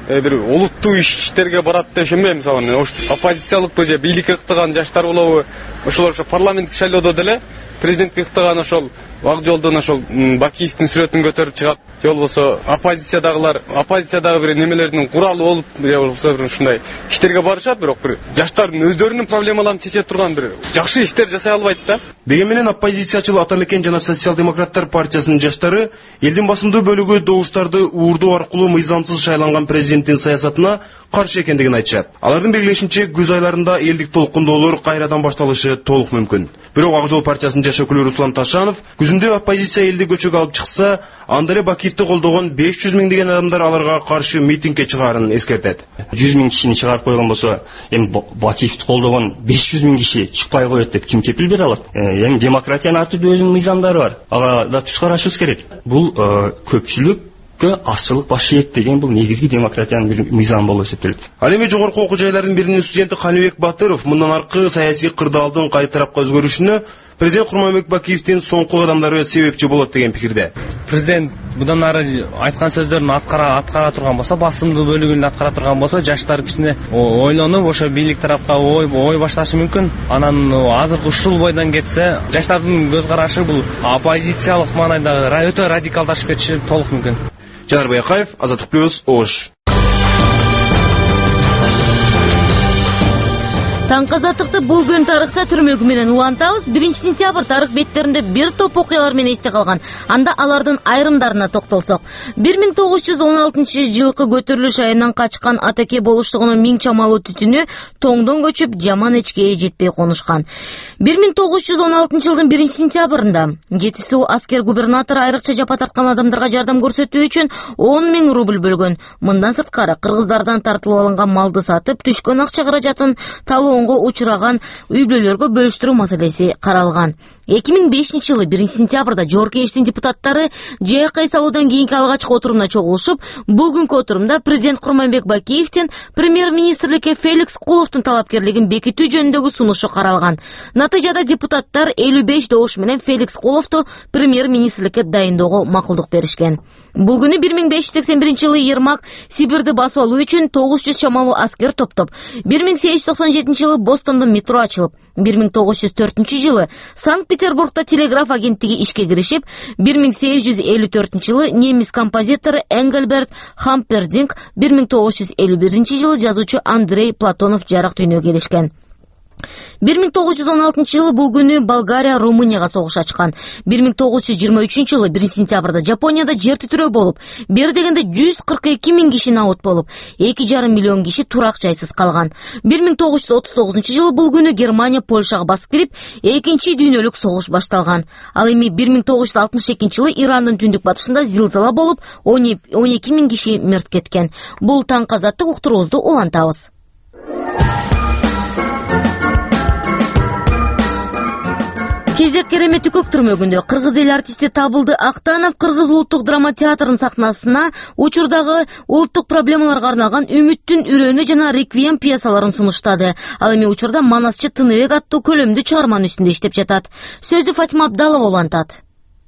бир улуттуу иштерге барат деп ишенбейм. Мисалы оппозициялык же бийликке ыктаган жаштар болобу, ошолор ошо парламенттик шайлоодо деле президентке ыктаган ошол ак жолдон ошол Бакиевдин сүрөтүн көтөрүп чыгат, же болбосо оппозициядагылар оппозициядагы бир немелердин куралы болуп, же болбосо бир ушундай иштерге барышат, бирок бир жаштардын өздөрүнүн проблемаларын чече турган бир жакшы иштер жасай албайт да. Дегенменен оппозициячыл Атамекен жана социал-демократтар партиясынын жаштары элдин басымдуу бөлүгү добуштарды уурдоо аркылуу мыйзамсыз шайланган президенттин саясатына каршы экендигин айтышат. Алардын белгилешинче күз айларында элдик толкундоолор кайрадан башталышы толук мүмкүн. Бирок Ак жол партиясынын жаш өкүлү Руслан Ташанов күзүндө оппозиция элди көчөгө алып чыкса, анда эле Бакиевди колдогон беш жүз миң деген адамдар аларга каршы митингге чыгаарын эскертет. жүз миң кишини чыгарып койгон болсо, эми Бакиевди колдогон беш жүз миң киши чыкпай коет деп ким кепил бере алат? Эми демократиянын ар түрдүү өзүнүн мыйзамдары бар. Ага да түз карашыбыз керек. Бул көпчүлүк азчылык баш ийет деген бул негизги демократиянын бир мыйзамы болуп эсептелет. Ал эми жогорку окуу жайларынын биринин студенти Каныбек Батыров мындан аркы саясий кырдаалдын кай тарапка өзгөрүшүнө президент Курманбек Бакиевдин соңку кадамдары себепчи болот деген пикирде. Президент мындан ары айткан сөздөрүн аткара аткара турган болсо, басымдуу бөлүгүн аткара турган болсо, жаштар кичине ойлонуп ошо бийлик тарапка ой ой башташы мүмкүн. Анан азыр ушул бойдон кетсе, жаштардын көз карашы бул оппозициялык маанайда өтө радикалдашып кетиши толук мүмкүн. Жанар Баякаев, Азаттык плюс, Ош. Таңкы азаттыкты бул күн тарыхта түрмөгү менен улантабыз. биринчи сентябрь тарых беттеринде бир топ окуялар менен эсте калган. Анда алардын айрымдарына токтолсок. бир миң тогуз жүз он алтынчы жылкы көтөрүлүш айынан качкан Атаке болуштугунун миң чамалуу түтүнү тоңдон көчүп Жаман эчкеге жетпей конушкан. бир миң тогуз жүз он алтынчы жылдын биринчи сентябрында Жети суу аскер губернатору айрыкча жапа тарткан адамдарга жардам көрсөтүү үчүн он миң рубль бөлгөн. Мындан сырткары кыргыздардан тартылып алынган малды сатып, түшкөн акча каражатын талоо учураган үй бүлөлөргө бөлүштүрүү маселеси каралган. эки миң бешинчи жылы биринчи сентябрда Жогорку Кеңештин депутаттары жайкай салуудан кийинки алгачкы отурумда чогулушуп, бүгүнкү отурумда президент Курманбек Бакиевдин премьер-министрликке Феликс Куловдун талапкерлигин бекитүү жөнүндөгү сунушу каралган. Натыйжада депутаттар элүү беш добуш менен Феликс Куловду премьер-министрликке дайындоого макулдук беришкен. Бул күнү бир миң беш жүз сексен биринчи жылы Ермак Сибирди басып алуу үчүн тогуз жүз чамалуу аскер топтоп, бир миң сегиз жүз токсон жетинчи жылы Бостонда метро ачылып, бир миң тогуз жүз төртүнчү жылы Санкт-Петербургда телеграф агенттиги ишке киришип, бир миң сегиз жүз элүү төртүнчү жылы немис композитору Энгельберт Хампердинг, бир миң тогуз жүз элүү биринчи жылы жазуучу Андрей Платонов жарык дүйнөгө келишкен. бир миң тогуз жүз он алтынчы жылы бул күнү Болгария Румынияга согуш ачкан. бир миң тогуз жүз жыйырма үчүнчү жылы биринчи сентябрда Жапонияда жер титирөө болуп, бир дегенде жүз кырк эки миң киши набут болуп, эки жарым миллион киши турак жайсыз калган. бир миң тогуз жүз отуз тогузунчу жылы бул күнү Германия Польшага басып кирип, экинчи дүйнөлүк согуш башталган. Ал эми бир миң тогуз жүз алтымыш экинчи жылы Ирандын түндүк батышында зилзала болуп, он эки миң киши мерт кеткен. Бул таңкы азаттык уктуруубузду улантабыз. Кезек керемет үкөк түрмөгүндө кыргыз эл артисти Табылды Актанов Кыргыз улуттук драма театрынын сахнасына учурдагы улуттук проблемаларга арналган Үмүттүн үрөөнү жана Реквием пьесаларын сунуштады. Ал эми учурда Манасчы Тыныбек аттуу көлөмдүү чыгарманын үстүндө иштеп жатат. Сөзү Фатима Абдалова улантат.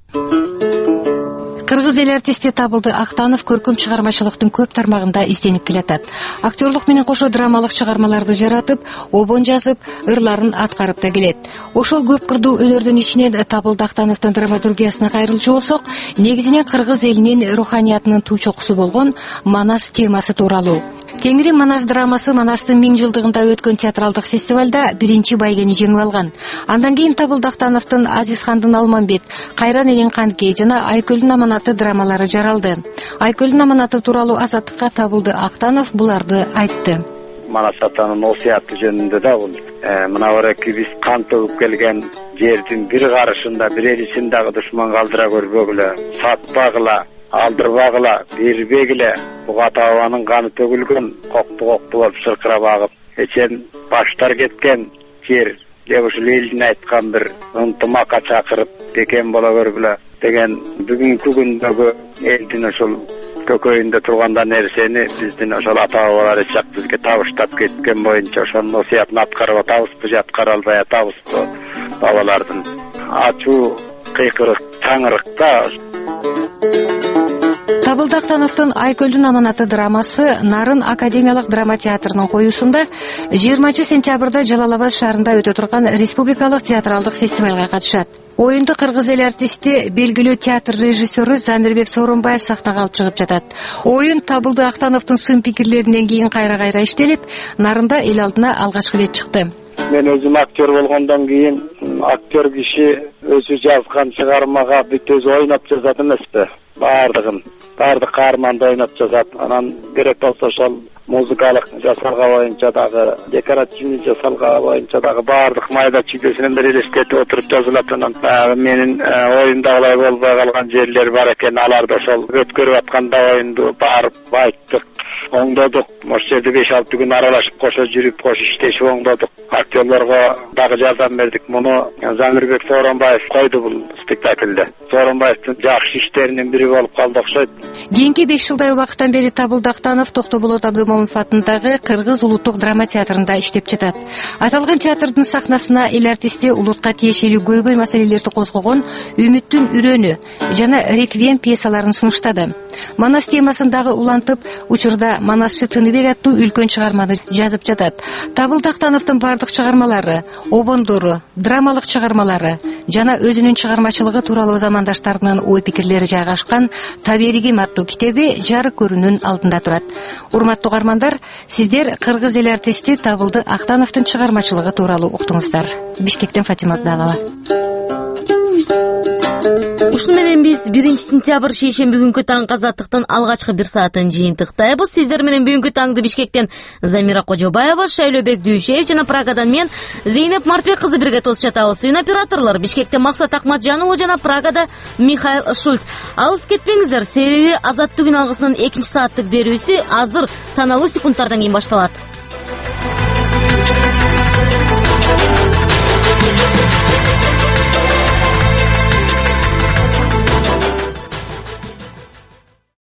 Кыргыз эл артисти Табылды Актанов көркөм чыгармачылыктын көп тармагында изденип келатат. Актерлук менен кошо драмалык чыгармаларды жаратып, обон жазып, ырларын аткарып да келет. Ошол көп кырдуу өнөрдүн ичинен Табылды Актановдун драматургиясына кайрылчу болсок, негизинен кыргыз элинин руханиятынын туу чокусу болгон Манас темасы тууралуу. Кеңири Манас драмасы Манастын миң жылдыгында өткөн театралдык фестивалда биринчи байгени жеңип алган. Андан кийин Табылды Актановдун Азизхандын Алмамбет, Кайран элин Канке жана Айкөлдүн аманаты драмалары жаралды. Айкөлдүн аманаты тууралуу Азаттыкка Табылды Актанов буларды айтты. Манас атанын осуяты жөнүндө да бул мына бараки биз кан төгүп келген жердин бир карышында бир элисин дагы душман калдыра көрбөгүлө, сатпагыла, алдырбагыла, бербегиле, буга табанын каны төгүлгөн, кокту кокту болуп шыркырап агып, эчен баштар кеткен жер деп ушул элдин айткан бир ынтымакка чакырып бекен боло көргүлө деген бүгүнкү күндөгү элдин ошол көкөйүндө турганда нерсени биздин ошол ата бабалар эч жак бизге табыштап кеткен боюнча ошонун осуятын аткарып атабызбы, аткара албай атабызбы бабалардын ачуу кыйкырык чаңырыкта. Табылды Актановдун Айкөлдүн аманаты драмасы Нарын академиялык драма театрынын коюусунда жыйырманчы сентябрда Жалал Абад шаарында өтө турган республикалык театралдык фестивалга катышат. Оюнду кыргыз эл артисти, белгилүү театр режиссеру Замирбек Сооронбаев сахнага алып чыгып жатат. Оюн Табылды Актановдун сын пикирлеринен кийин кайра-кайра иштелип, Нарында эл алдына алгачкы ирет чыкты. Мен өзүм актер болгондон кийин актер киши өзү жазган чыгармага бүт өзү ойноп жазат эмеспи? Бардыгын, бардык каарманды ойноп жазат. Анан керек болсо ошол музыкалык жасалга боюнча дагы, декоративный жасалга боюнча дагы бардык майда чүйдөсүнөн бери элестетип отуруп жазылат. Анан менин оюндагылай болбой калган жерлер бар экен. Аларды ошол өткөрүп атканда оюнду барып айттык, оңдодук. Ошол жерде беш алты күн аралашып кошо жүрүп, кошо иштешип оңдодук. Актерлорго дагы жардам бердик. Муну Замирбек Сооронбаев койду бул спектакльде. Сооронбаевдин жакшы иштеринин бири болуп калды окшойт. Кийинки беш жылдай убакыттан бери Табылды Актанов Токтоболот Абдымомунов атындагы Кыргыз улуттук драма театрында иштеп жатат. Аталган театрдын сахнасына эл артисти улутка тиешелүү көйгөй маселелерди козгогон Үмүттүн үрөнү жана Реквием пьесаларын сунуштады. Манас темасындагы улантып, учурда Манасчы Тыныбек аттуу үлкөн чыгарманы жазып жатат. Табылды Актановдун бардык чыгармалары, обондору, драмалык чыгармалары жана өзүнүн чыгармачылыгы тууралуу замандаштарынын ой пикирлери жайгашкан Таберигим аттуу китеби жарык көрүүнүн алдында турат. Урматтуу угармандар, сиздер кыргыз эл артисти Табылды Актановдун чыгармачылыгы тууралуу уктуңуздар. Бишкектен Фатима Абдалова. Ушун менен биз биринчи сентябрь шейшемби күнгү таң азаттыктын алгачкы бир саатын жыйынтыктайбыз. Сиздер менен бүгүнкү таңды Бишкектен Замира Кожобаева, Шайлөбек Дүйшеев жана Прагадан мен Зейнеп Мартбек кызы бирге тосуп жатабыз. Үйүн операторлор Бишкектен Максат Акматжан уулу жана Прагада Михаил Шульц. Алыс кетпеңиздер, себеби Азаттык күн алгысынын экинчи сааттык берүүсү азыр саналуу секундтардан кийин башталат.